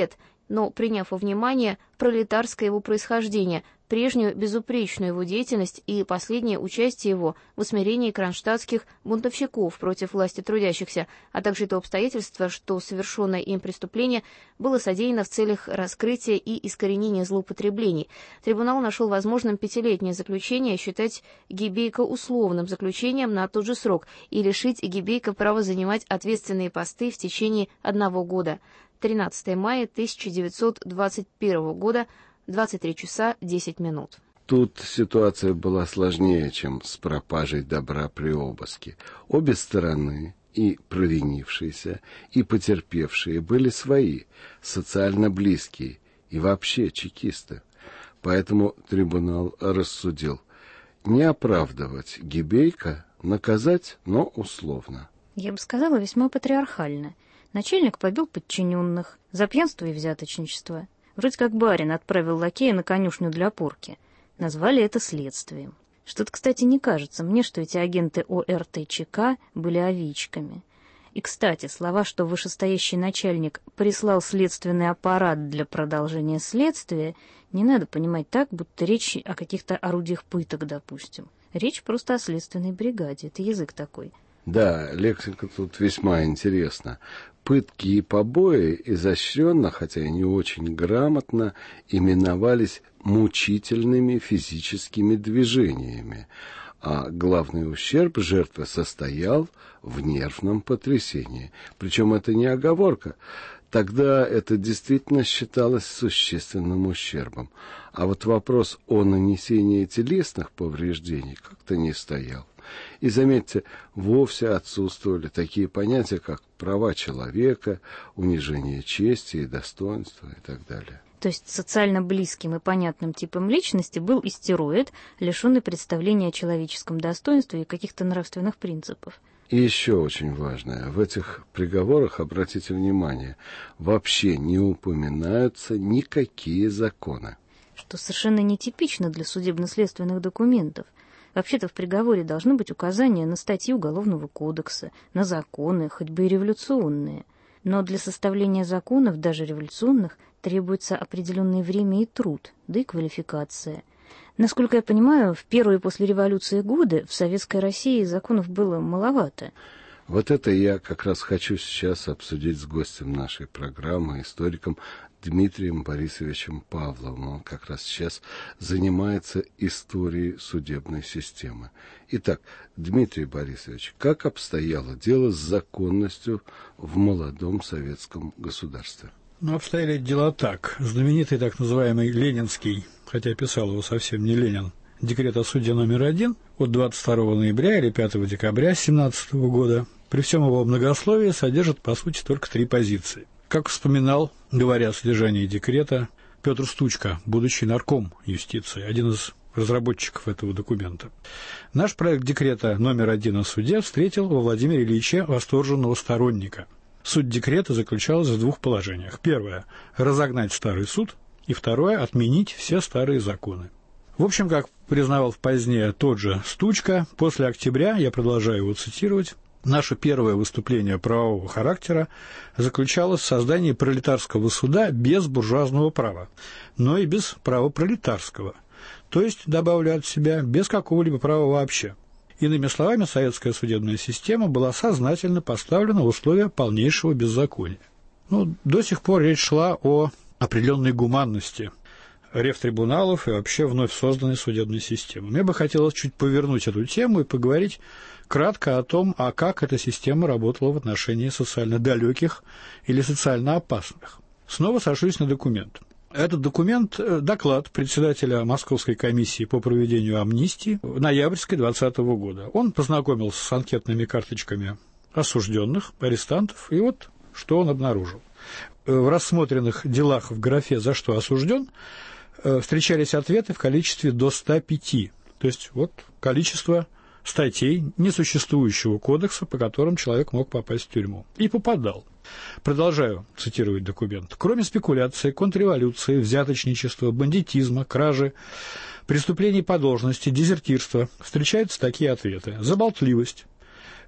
но приняв во внимание пролетарское его происхождение, прежнюю безупречную его деятельность и последнее участие его в усмирении кронштадтских бунтовщиков против власти трудящихся, а также то обстоятельство, что совершенное им преступление было содеяно в целях раскрытия и искоренения злоупотреблений. Трибунал нашел возможным пятилетнее заключение считать Гибейко условным заключением на тот же срок и лишить Гибейко права занимать ответственные посты в течение одного года. тринадцатого мая тысяча девятьсот двадцать первого года, двадцать три часа десять минут. Тут ситуация была сложнее, чем с пропажей добра при обыске. Обе стороны, и провинившиеся, и потерпевшие, были свои, социально близкие и вообще чекисты. Поэтому трибунал рассудил не оправдывать Гибейко, наказать, но условно. Я бы сказала, весьма патриархально. Начальник побил подчиненных за пьянство и взяточничество. Вроде как барин отправил лакея на конюшню для порки. Назвали это следствием. Что-то, кстати, не кажется мне, что эти агенты ОРТЧК были овечками. И, кстати, слова, что вышестоящий начальник прислал следственный аппарат для продолжения следствия, не надо понимать так, будто речь о каких-то орудиях пыток, допустим. Речь просто о следственной бригаде. Это язык такой. Да, лексика тут весьма интересна. Пытки и побои изощренно, хотя и не очень грамотно, именовались мучительными физическими движениями, а главный ущерб жертвы состоял в нервном потрясении. Причем это не оговорка. Тогда это действительно считалось существенным ущербом. А вот вопрос о нанесении телесных повреждений как-то не стоял. И, заметьте, вовсе отсутствовали такие понятия, как права человека, унижение чести и достоинства и так далее. То есть социально близким и понятным типом личности был истероид, лишенный представления о человеческом достоинстве и каких-то нравственных принципов. И еще очень важное, в этих приговорах, обратите внимание, вообще не упоминаются никакие законы. Что совершенно нетипично для судебно-следственных документов. Вообще-то в приговоре должны быть указания на статьи Уголовного кодекса, на законы, хоть бы и революционные. Но для составления законов, даже революционных, требуется определенное время и труд, да и квалификация. Насколько я понимаю, в первые после революции годы в Советской России законов было маловато. Вот это я как раз хочу сейчас обсудить с гостем нашей программы, историком Дмитрием Борисовичем Павловым. Он как раз сейчас занимается историей судебной системы. Итак, Дмитрий Борисович, как обстояло дело с законностью в молодом советском государстве? Ну, обстояли дела так. Знаменитый так называемый ленинский, хотя писал его совсем не Ленин, декрет о суде номер один от двадцать второго ноября или пятого декабря семнадцатого года, при всем его многословии содержит, по сути, только три позиции. Как вспоминал, говоря о содержании декрета, Петр Стучка, будущий нарком юстиции, один из разработчиков этого документа. Наш проект декрета номер один о суде встретил во Владимире Ильиче восторженного сторонника. Суть декрета заключалась в двух положениях. Первое – разогнать старый суд, и второе – отменить все старые законы. В общем, как признавал позднее тот же Стучка, после октября, я продолжаю его цитировать, наше первое выступление правового характера заключалось в создании пролетарского суда без буржуазного права, но и без права пролетарского, то есть, добавлю от себя, без какого-либо права вообще. Иными словами, советская судебная система была сознательно поставлена в условия полнейшего беззакония. Ну, до сих пор речь шла о определенной гуманности рефтрибуналов и вообще вновь созданной судебной системы. Мне бы хотелось чуть повернуть эту тему и поговорить кратко о том, а как эта система работала в отношении социально далеких или социально опасных. Снова сошлюсь на документ. Этот документ – доклад председателя Московской комиссии по проведению амнистии ноябрьской двадцатого года. Он познакомился с анкетными карточками осужденных, арестантов, и вот что он обнаружил. В рассмотренных делах в графе «За что осужден» встречались ответы в количестве до ста пяти, то есть вот количество статей несуществующего кодекса, по которым человек мог попасть в тюрьму. И попадал. Продолжаю цитировать документ. Кроме спекуляции, контрреволюции, взяточничества, бандитизма, кражи, преступлений по должности, дезертирства, встречаются такие ответы. За болтливость,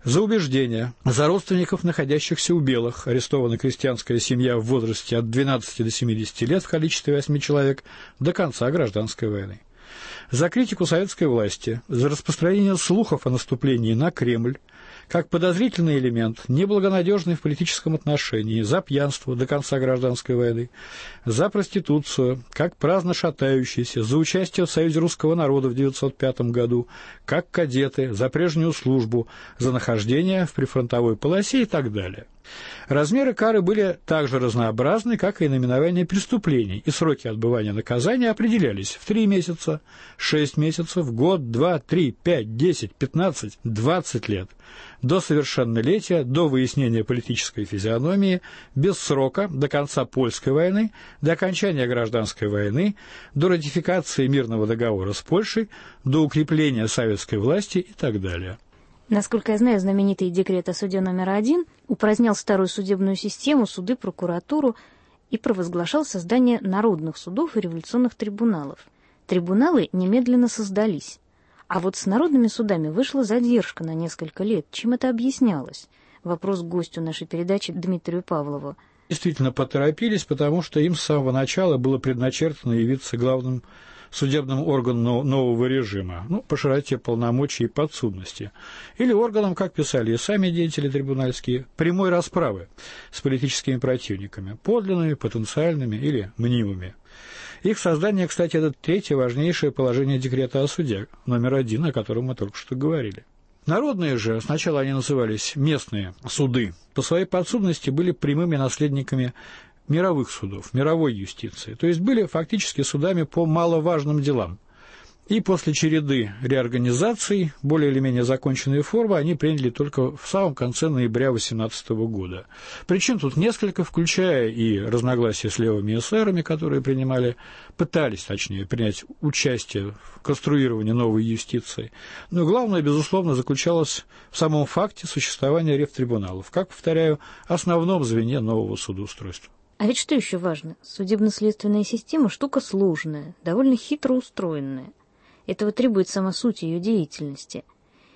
За убеждения, за родственников, находящихся у белых, арестована крестьянская семья в возрасте от двенадцати до семидесяти лет в количестве восьми человек до конца гражданской войны. За критику советской власти, за распространение слухов о наступлении на Кремль, как подозрительный элемент, неблагонадежный в политическом отношении, за пьянство до конца гражданской войны, за проституцию, как праздно шатающийся, за участие в Союзе русского народа в девятьсот пятом году, как кадеты, за прежнюю службу, за нахождение в прифронтовой полосе и так далее. Размеры кары были так же разнообразны, как и наименование преступлений, и сроки отбывания наказания определялись в три месяца, шесть месяцев, год, два, три, пять, десять, пятнадцать, двадцать лет, до совершеннолетия, до выяснения политической физиономии, без срока, до конца Польской войны, до окончания гражданской войны, до ратификации мирного договора с Польшей, до укрепления советской власти и так далее. Насколько я знаю, знаменитый декрет о суде номер один упразднял старую судебную систему, суды, прокуратуру и провозглашал создание народных судов и революционных трибуналов. Трибуналы немедленно создались. А вот с народными судами вышла задержка на несколько лет. Чем это объяснялось? Вопрос к гостю нашей передачи Дмитрию Павлову. Действительно поторопились, потому что им с самого начала было предначертано явиться главным судебным органом нового режима, ну, по широте полномочий и подсудности, или органом, как писали и сами деятели трибунальские, прямой расправы с политическими противниками, подлинными, потенциальными или мнимыми. Их создание, кстати, это третье важнейшее положение декрета о суде, номер один, о котором мы только что говорили. Народные же, сначала они назывались местные суды, по своей подсудности были прямыми наследниками мировых судов, мировой юстиции, то есть были фактически судами по маловажным делам. И после череды реорганизаций, более или менее законченные формы, они приняли только в самом конце ноября восемнадцатого года. Причин тут несколько, включая и разногласия с левыми эсерами, которые принимали, пытались, точнее, принять участие в конструировании новой юстиции. Но главное, безусловно, заключалось в самом факте существования ревтрибуналов, как, повторяю, основном звене нового судоустройства. А ведь что еще важно? Судебно-следственная система – штука сложная, довольно хитро устроенная. Этого требует сама суть ее деятельности.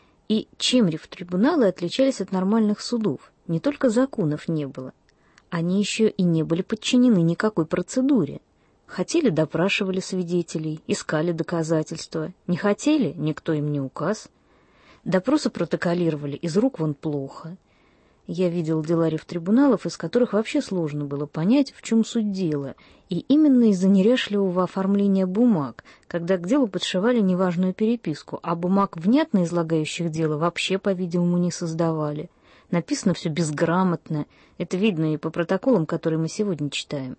И чем ревтрибуналы отличались от нормальных судов? Не только законов не было. Они еще и не были подчинены никакой процедуре. Хотели – допрашивали свидетелей, искали доказательства. Не хотели – никто им не указ. Допросы протоколировали из рук вон плохо. Я видел дела ревтрибуналов, из которых вообще сложно было понять, в чем суть дела, и именно из-за неряшливого оформления бумаг, когда к делу подшивали неважную переписку, а бумаг, внятно излагающих дело, вообще, по-видимому, не создавали. Написано все безграмотно, это видно и по протоколам, которые мы сегодня читаем.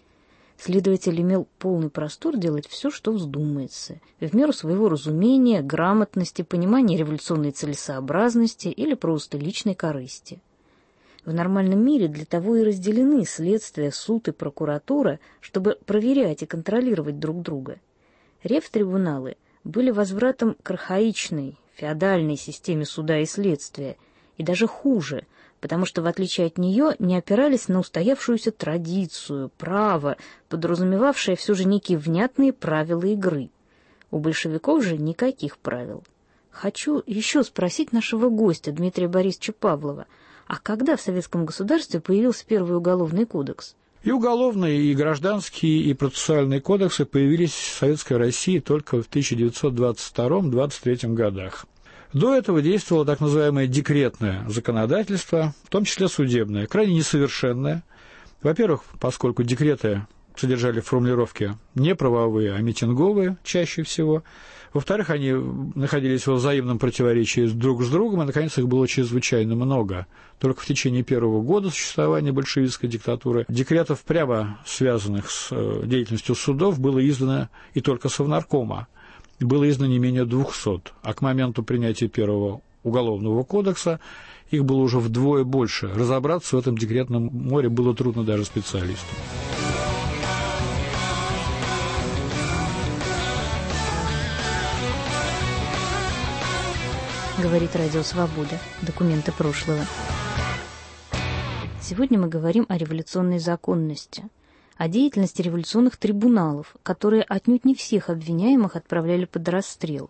Следователь имел полный простор делать все, что вздумается, в меру своего разумения, грамотности, понимания революционной целесообразности или просто личной корысти. В нормальном мире для того и разделены следствие, суд и прокуратура, чтобы проверять и контролировать друг друга. Ревтрибуналы были возвратом к архаичной, феодальной системе суда и следствия, и даже хуже, потому что, в отличие от нее, не опирались на устоявшуюся традицию, право, подразумевавшее все же некие внятные правила игры. У большевиков же никаких правил. Хочу еще спросить нашего гостя, Дмитрия Борисовича Павлова, а когда в советском государстве появился первый уголовный кодекс? И уголовные, и гражданские, и процессуальные кодексы появились в Советской России только в тысяча девятьсот двадцать втором — двадцать третьем годах. До этого действовало так называемое декретное законодательство, в том числе судебное, крайне несовершенное. Во-первых, поскольку декреты содержали формулировки не правовые, а митинговые чаще всего. Во-вторых, они находились во взаимном противоречии друг с другом, и, наконец, их было чрезвычайно много. Только в течение первого года существования большевистской диктатуры декретов, прямо связанных с деятельностью судов, было издано и только Совнаркома. Было издано не менее двухсот, а к моменту принятия первого уголовного кодекса их было уже вдвое больше. Разобраться в этом декретном море было трудно даже специалистам. Говорит Радио Свобода. Документы прошлого. Сегодня мы говорим о революционной законности, о деятельности революционных трибуналов, которые отнюдь не всех обвиняемых отправляли под расстрел.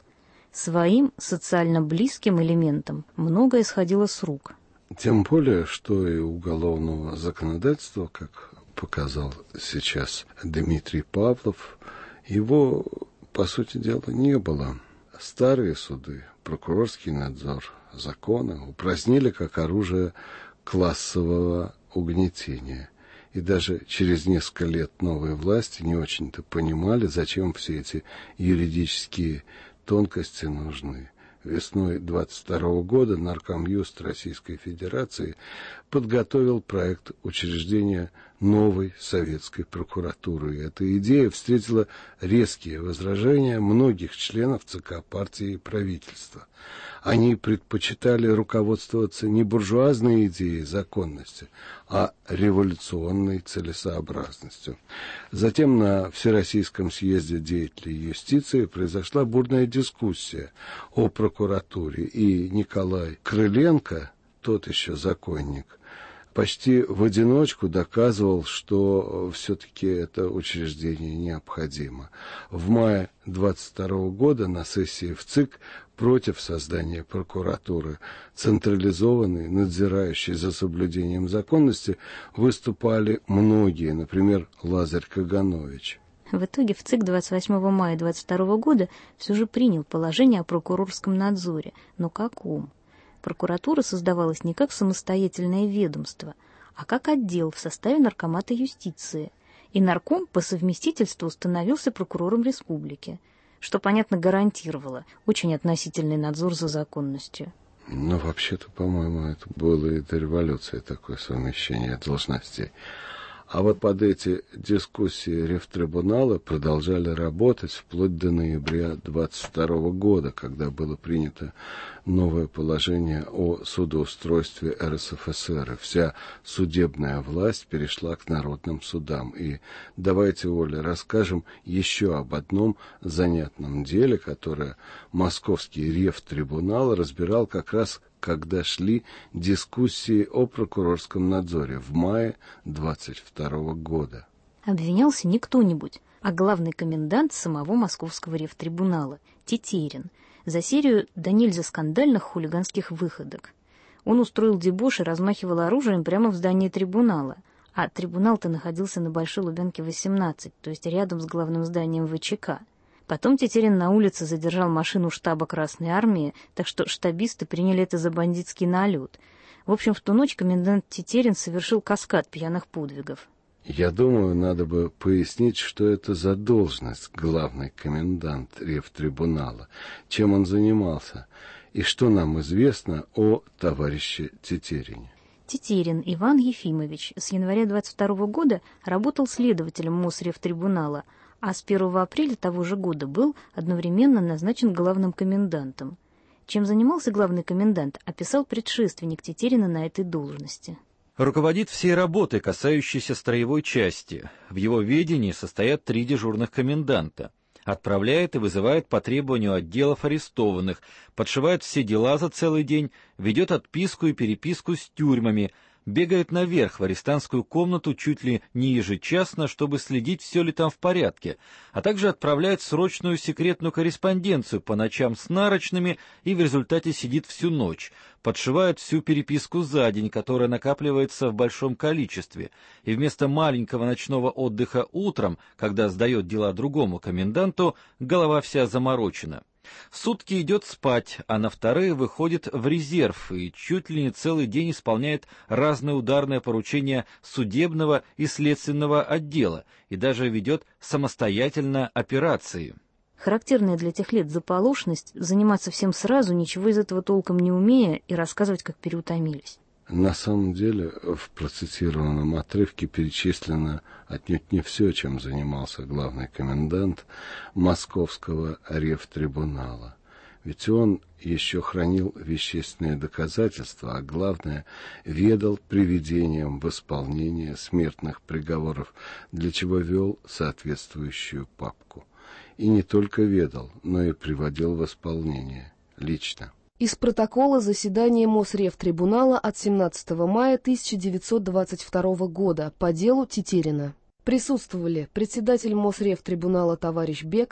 Своим социально близким элементам многое сходило с рук. Тем более, что и уголовного законодательства, как показал сейчас Дмитрий Павлов, его, по сути дела, не было. Старые суды, прокурорский надзор, законы упразднили как оружие классового угнетения. И даже через несколько лет новые власти не очень-то понимали, зачем все эти юридические тонкости нужны. Весной двадцать второго года Наркомюст Российской Федерации подготовил проект учреждения новой советской прокуратуры. И эта идея встретила резкие возражения многих членов ЦК партии и правительства. Они предпочитали руководствоваться не буржуазной идеей законности, а революционной целесообразностью. Затем на Всероссийском съезде деятелей юстиции произошла бурная дискуссия о прокуратуре, и Николай Крыленко, тот еще законник, почти в одиночку доказывал, что все-таки это учреждение необходимо. В мае двадцать второго года на сессии в ЦИК против создания прокуратуры, централизованной, надзирающей за соблюдением законности, выступали многие, например, Лазарь Каганович. В итоге в ЦИК двадцать восьмого мая двадцать второго года все же принял положение о прокурорском надзоре. Но каком? Прокуратура создавалась не как самостоятельное ведомство, а как отдел в составе Наркомата юстиции. И нарком по совместительству становился прокурором республики, что, понятно, гарантировало очень относительный надзор за законностью. Ну, вообще-то, по-моему, это было и до революции такое совмещение должностей. А вот под эти дискуссии рефтрибуналы продолжали работать вплоть до ноября двадцать второго года, когда было принято новое положение о судоустройстве эр эс эф эс эр. И вся судебная власть перешла к народным судам. И давайте, Оля, расскажем еще об одном занятном деле, которое московский рефтрибунал разбирал как раз когда шли дискуссии о прокурорском надзоре в мае двадцать второго года. Обвинялся не кто-нибудь, а главный комендант самого московского рефтрибунала Тетерин за серию да нельзя скандальных хулиганских выходок. Он устроил дебош и размахивал оружием прямо в здании трибунала, а трибунал-то находился на Большой Лубянке восемнадцать, то есть рядом с главным зданием вэ че ка. Потом Тетерин на улице задержал машину штаба Красной Армии, так что штабисты приняли это за бандитский налет. В общем, в ту ночь комендант Тетерин совершил каскад пьяных подвигов. Я думаю, надо бы пояснить, что это за должность главный комендант рефтрибунала, чем он занимался, и что нам известно о товарище Тетерине. Тетерин Иван Ефимович с января двадцать второго года работал следователем Мосрефтрибунала, а с первого апреля того же года был одновременно назначен главным комендантом. Чем занимался главный комендант, описал предшественник Тетерина на этой должности. Руководит всей работой, касающейся строевой части. В его ведении состоят три дежурных коменданта. Отправляет и вызывает по требованию отделов арестованных, подшивает все дела за целый день, ведет отписку и переписку с тюрьмами, бегает наверх в арестантскую комнату чуть ли не ежечасно, чтобы следить, все ли там в порядке, а также отправляет срочную секретную корреспонденцию по ночам с нарочными и в результате сидит всю ночь, подшивает всю переписку за день, которая накапливается в большом количестве, и вместо маленького ночного отдыха утром, когда сдает дела другому коменданту, голова вся заморочена. Сутки идет спать, а на вторые выходит в резерв и чуть ли не целый день исполняет разные ударные поручения судебного и следственного отдела и даже ведет самостоятельно операции. Характерная для тех лет заполошность, заниматься всем сразу, ничего из этого толком не умея, и рассказывать, как переутомились. На самом деле, в процитированном отрывке перечислено отнюдь не все, чем занимался главный комендант московского рефтрибунала. Ведь он еще хранил вещественные доказательства, а главное, ведал приведением в исполнение смертных приговоров, для чего вел соответствующую папку. И не только ведал, но и приводил в исполнение лично. Из протокола заседания Мосрефтрибунала от семнадцатого мая тысяча девятьсот двадцать второго года по делу Тетерина. Присутствовали председатель Мосрефтрибунала товарищ Бек,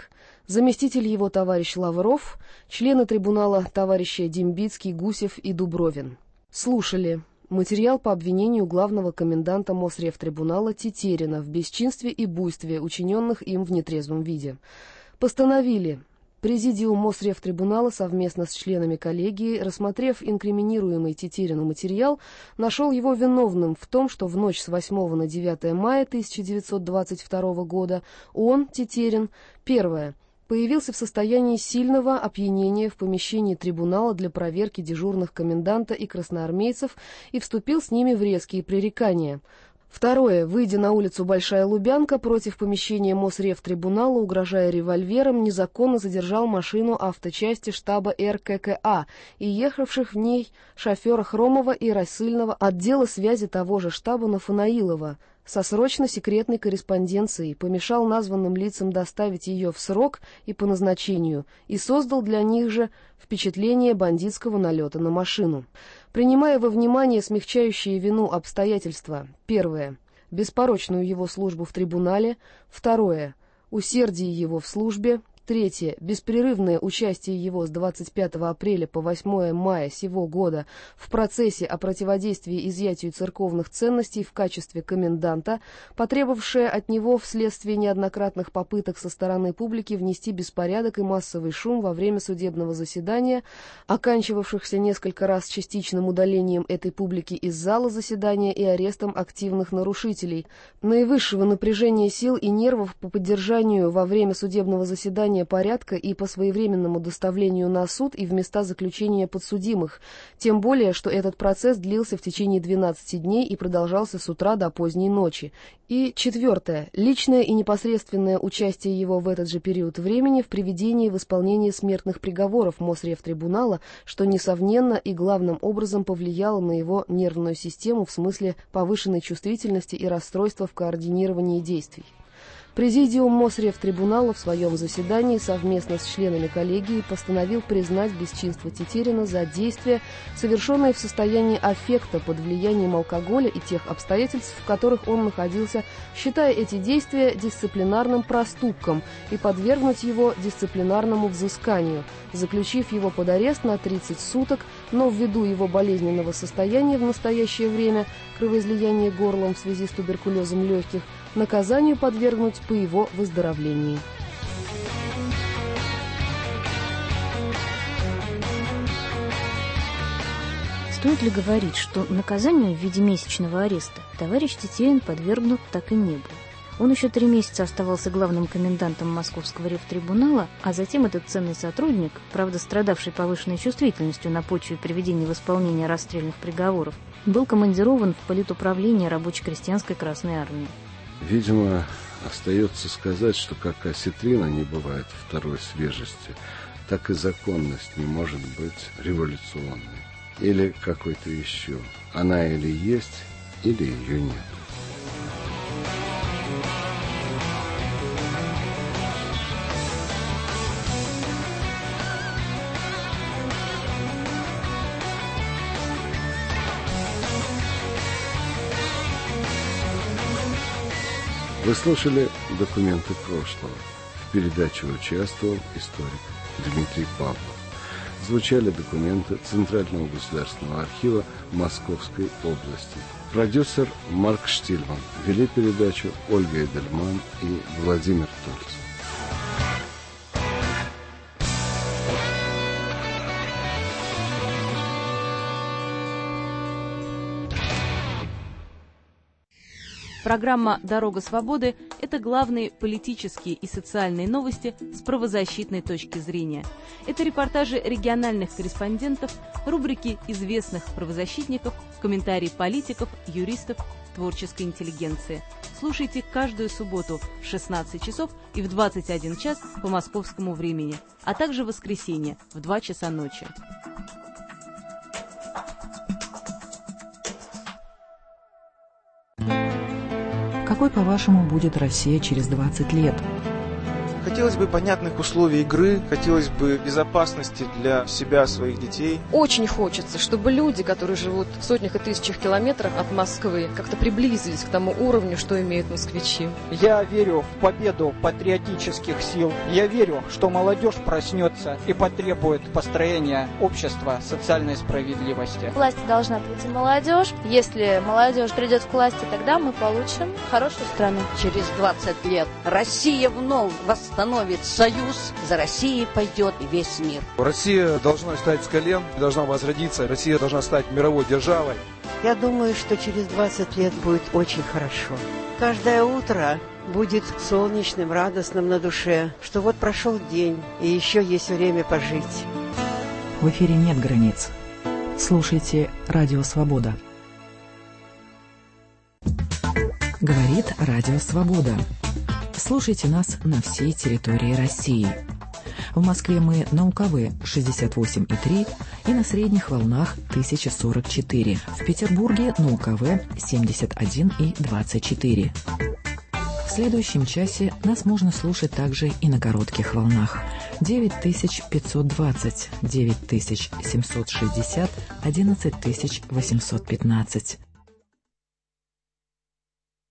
заместитель его товарищ Лавров, члены трибунала товарищи Дембицкий, Гусев и Дубровин. Слушали материал по обвинению главного коменданта Мосревтрибунала Тетерина в бесчинстве и буйстве, учиненных им в нетрезвом виде. Постановили: Президиум Мосревтрибунала совместно с членами коллегии, рассмотрев инкриминируемый Тетерину материал, нашел его виновным в том, что в ночь с восьмого на девятое мая тысяча девятьсот двадцать второго года он, Тетерин, первое, появился в состоянии сильного опьянения в помещении трибунала для проверки дежурных коменданта и красноармейцев и вступил с ними в резкие пререкания. Второе. Выйдя на улицу Большая Лубянка против помещения Мосревтрибунала, угрожая револьвером, незаконно задержал машину авточасти штаба эр ка ка а и ехавших в ней шофера Хромова и рассыльного отдела связи того же штаба Нафанаилова со срочно-секретной корреспонденцией, помешал названным лицам доставить ее в срок и по назначению и создал для них же впечатление бандитского налета на машину. Принимая во внимание смягчающие вину обстоятельства: первое, беспорочную его службу в трибунале; второе, усердие его в службе; третье, беспрерывное участие его с двадцать пятого апреля по восьмое мая сего года в процессе о противодействии изъятию церковных ценностей в качестве коменданта, потребовавшее от него вследствие неоднократных попыток со стороны публики внести беспорядок и массовый шум во время судебного заседания, оканчивавшихся несколько раз частичным удалением этой публики из зала заседания и арестом активных нарушителей, наивысшего напряжения сил и нервов по поддержанию во время судебного заседания порядка и по своевременному доставлению на суд и в места заключения подсудимых, тем более, что этот процесс длился в течение двенадцати дней и продолжался с утра до поздней ночи. И четвертое. Личное и непосредственное участие его в этот же период времени в приведении в исполнение смертных приговоров Мосревтрибунала, что, несомненно, и главным образом повлияло на его нервную систему в смысле повышенной чувствительности и расстройства в координировании действий. Президиум Мосревтрибунала в своем заседании совместно с членами коллегии постановил признать бесчинство Тетерина за действия, совершенные в состоянии аффекта под влиянием алкоголя и тех обстоятельств, в которых он находился, считая эти действия дисциплинарным проступком, и подвергнуть его дисциплинарному взысканию, заключив его под арест на тридцать суток, но ввиду его болезненного состояния в настоящее время, кровоизлияние горлом в связи с туберкулезом легких, наказанию подвергнуть по его выздоровлении. Стоит ли говорить, что наказанию в виде месячного ареста товарищ Тетерин подвергнут так и не был? Он еще три месяца оставался главным комендантом Московского ревтрибунала, а затем этот ценный сотрудник, правда страдавший повышенной чувствительностью на почве приведения в исполнение расстрельных приговоров, был командирован в политуправление рабоче-крестьянской Красной Армии. Видимо, остается сказать, что как осетрина не бывает второй свежести, так и законность не может быть революционной. Или какой-то еще. Она или есть, или ее нет. Вы слушали «Документы прошлого». В передаче участвовал историк Дмитрий Павлов. Звучали документы Центрального государственного архива Московской области. Продюсер Марк Штильман. Вели передачу Ольга Эдельман и Владимир Тольц. Программа «Дорога свободы» — это главные политические и социальные новости с правозащитной точки зрения. Это репортажи региональных корреспондентов, рубрики известных правозащитников, комментарии политиков, юристов, творческой интеллигенции. Слушайте каждую субботу в шестнадцать часов и в двадцать один час по московскому времени, а также в воскресенье в два часа ночи. Какой, по-вашему, будет Россия через двадцать лет? Хотелось бы понятных условий игры, хотелось бы безопасности для себя, своих детей. Очень хочется, чтобы люди, которые живут в сотнях и тысячах километрах от Москвы, как-то приблизились к тому уровню, что имеют москвичи. Я верю в победу патриотических сил. Я верю, что молодежь проснется и потребует построения общества социальной справедливости. Власть должна прийти молодежь. Если молодежь придет к власти, тогда мы получим хорошую страну. Через двадцать лет Россия вновь восстановит союз. За Россией пойдет и весь мир. Россия должна встать с колен, должна возродиться. Россия должна стать мировой державой. Я думаю, что через двадцать лет будет очень хорошо. Каждое утро будет солнечным, радостным на душе, что вот прошел день, и еще есть время пожить. В эфире нет границ. Слушайте «Радио Свобода». Говорит «Радио Свобода». Слушайте нас на всей территории России. В Москве мы на У К В шестьдесят восемь и три и на средних волнах тысяча сорок четыре. В Петербурге на У К В семьдесят один и двадцать четыре. В следующем часе нас можно слушать также и на коротких волнах. девять тысяч пятьсот двадцать, девять тысяч семьсот шестьдесят, одиннадцать тысяч восемьсот пятнадцать.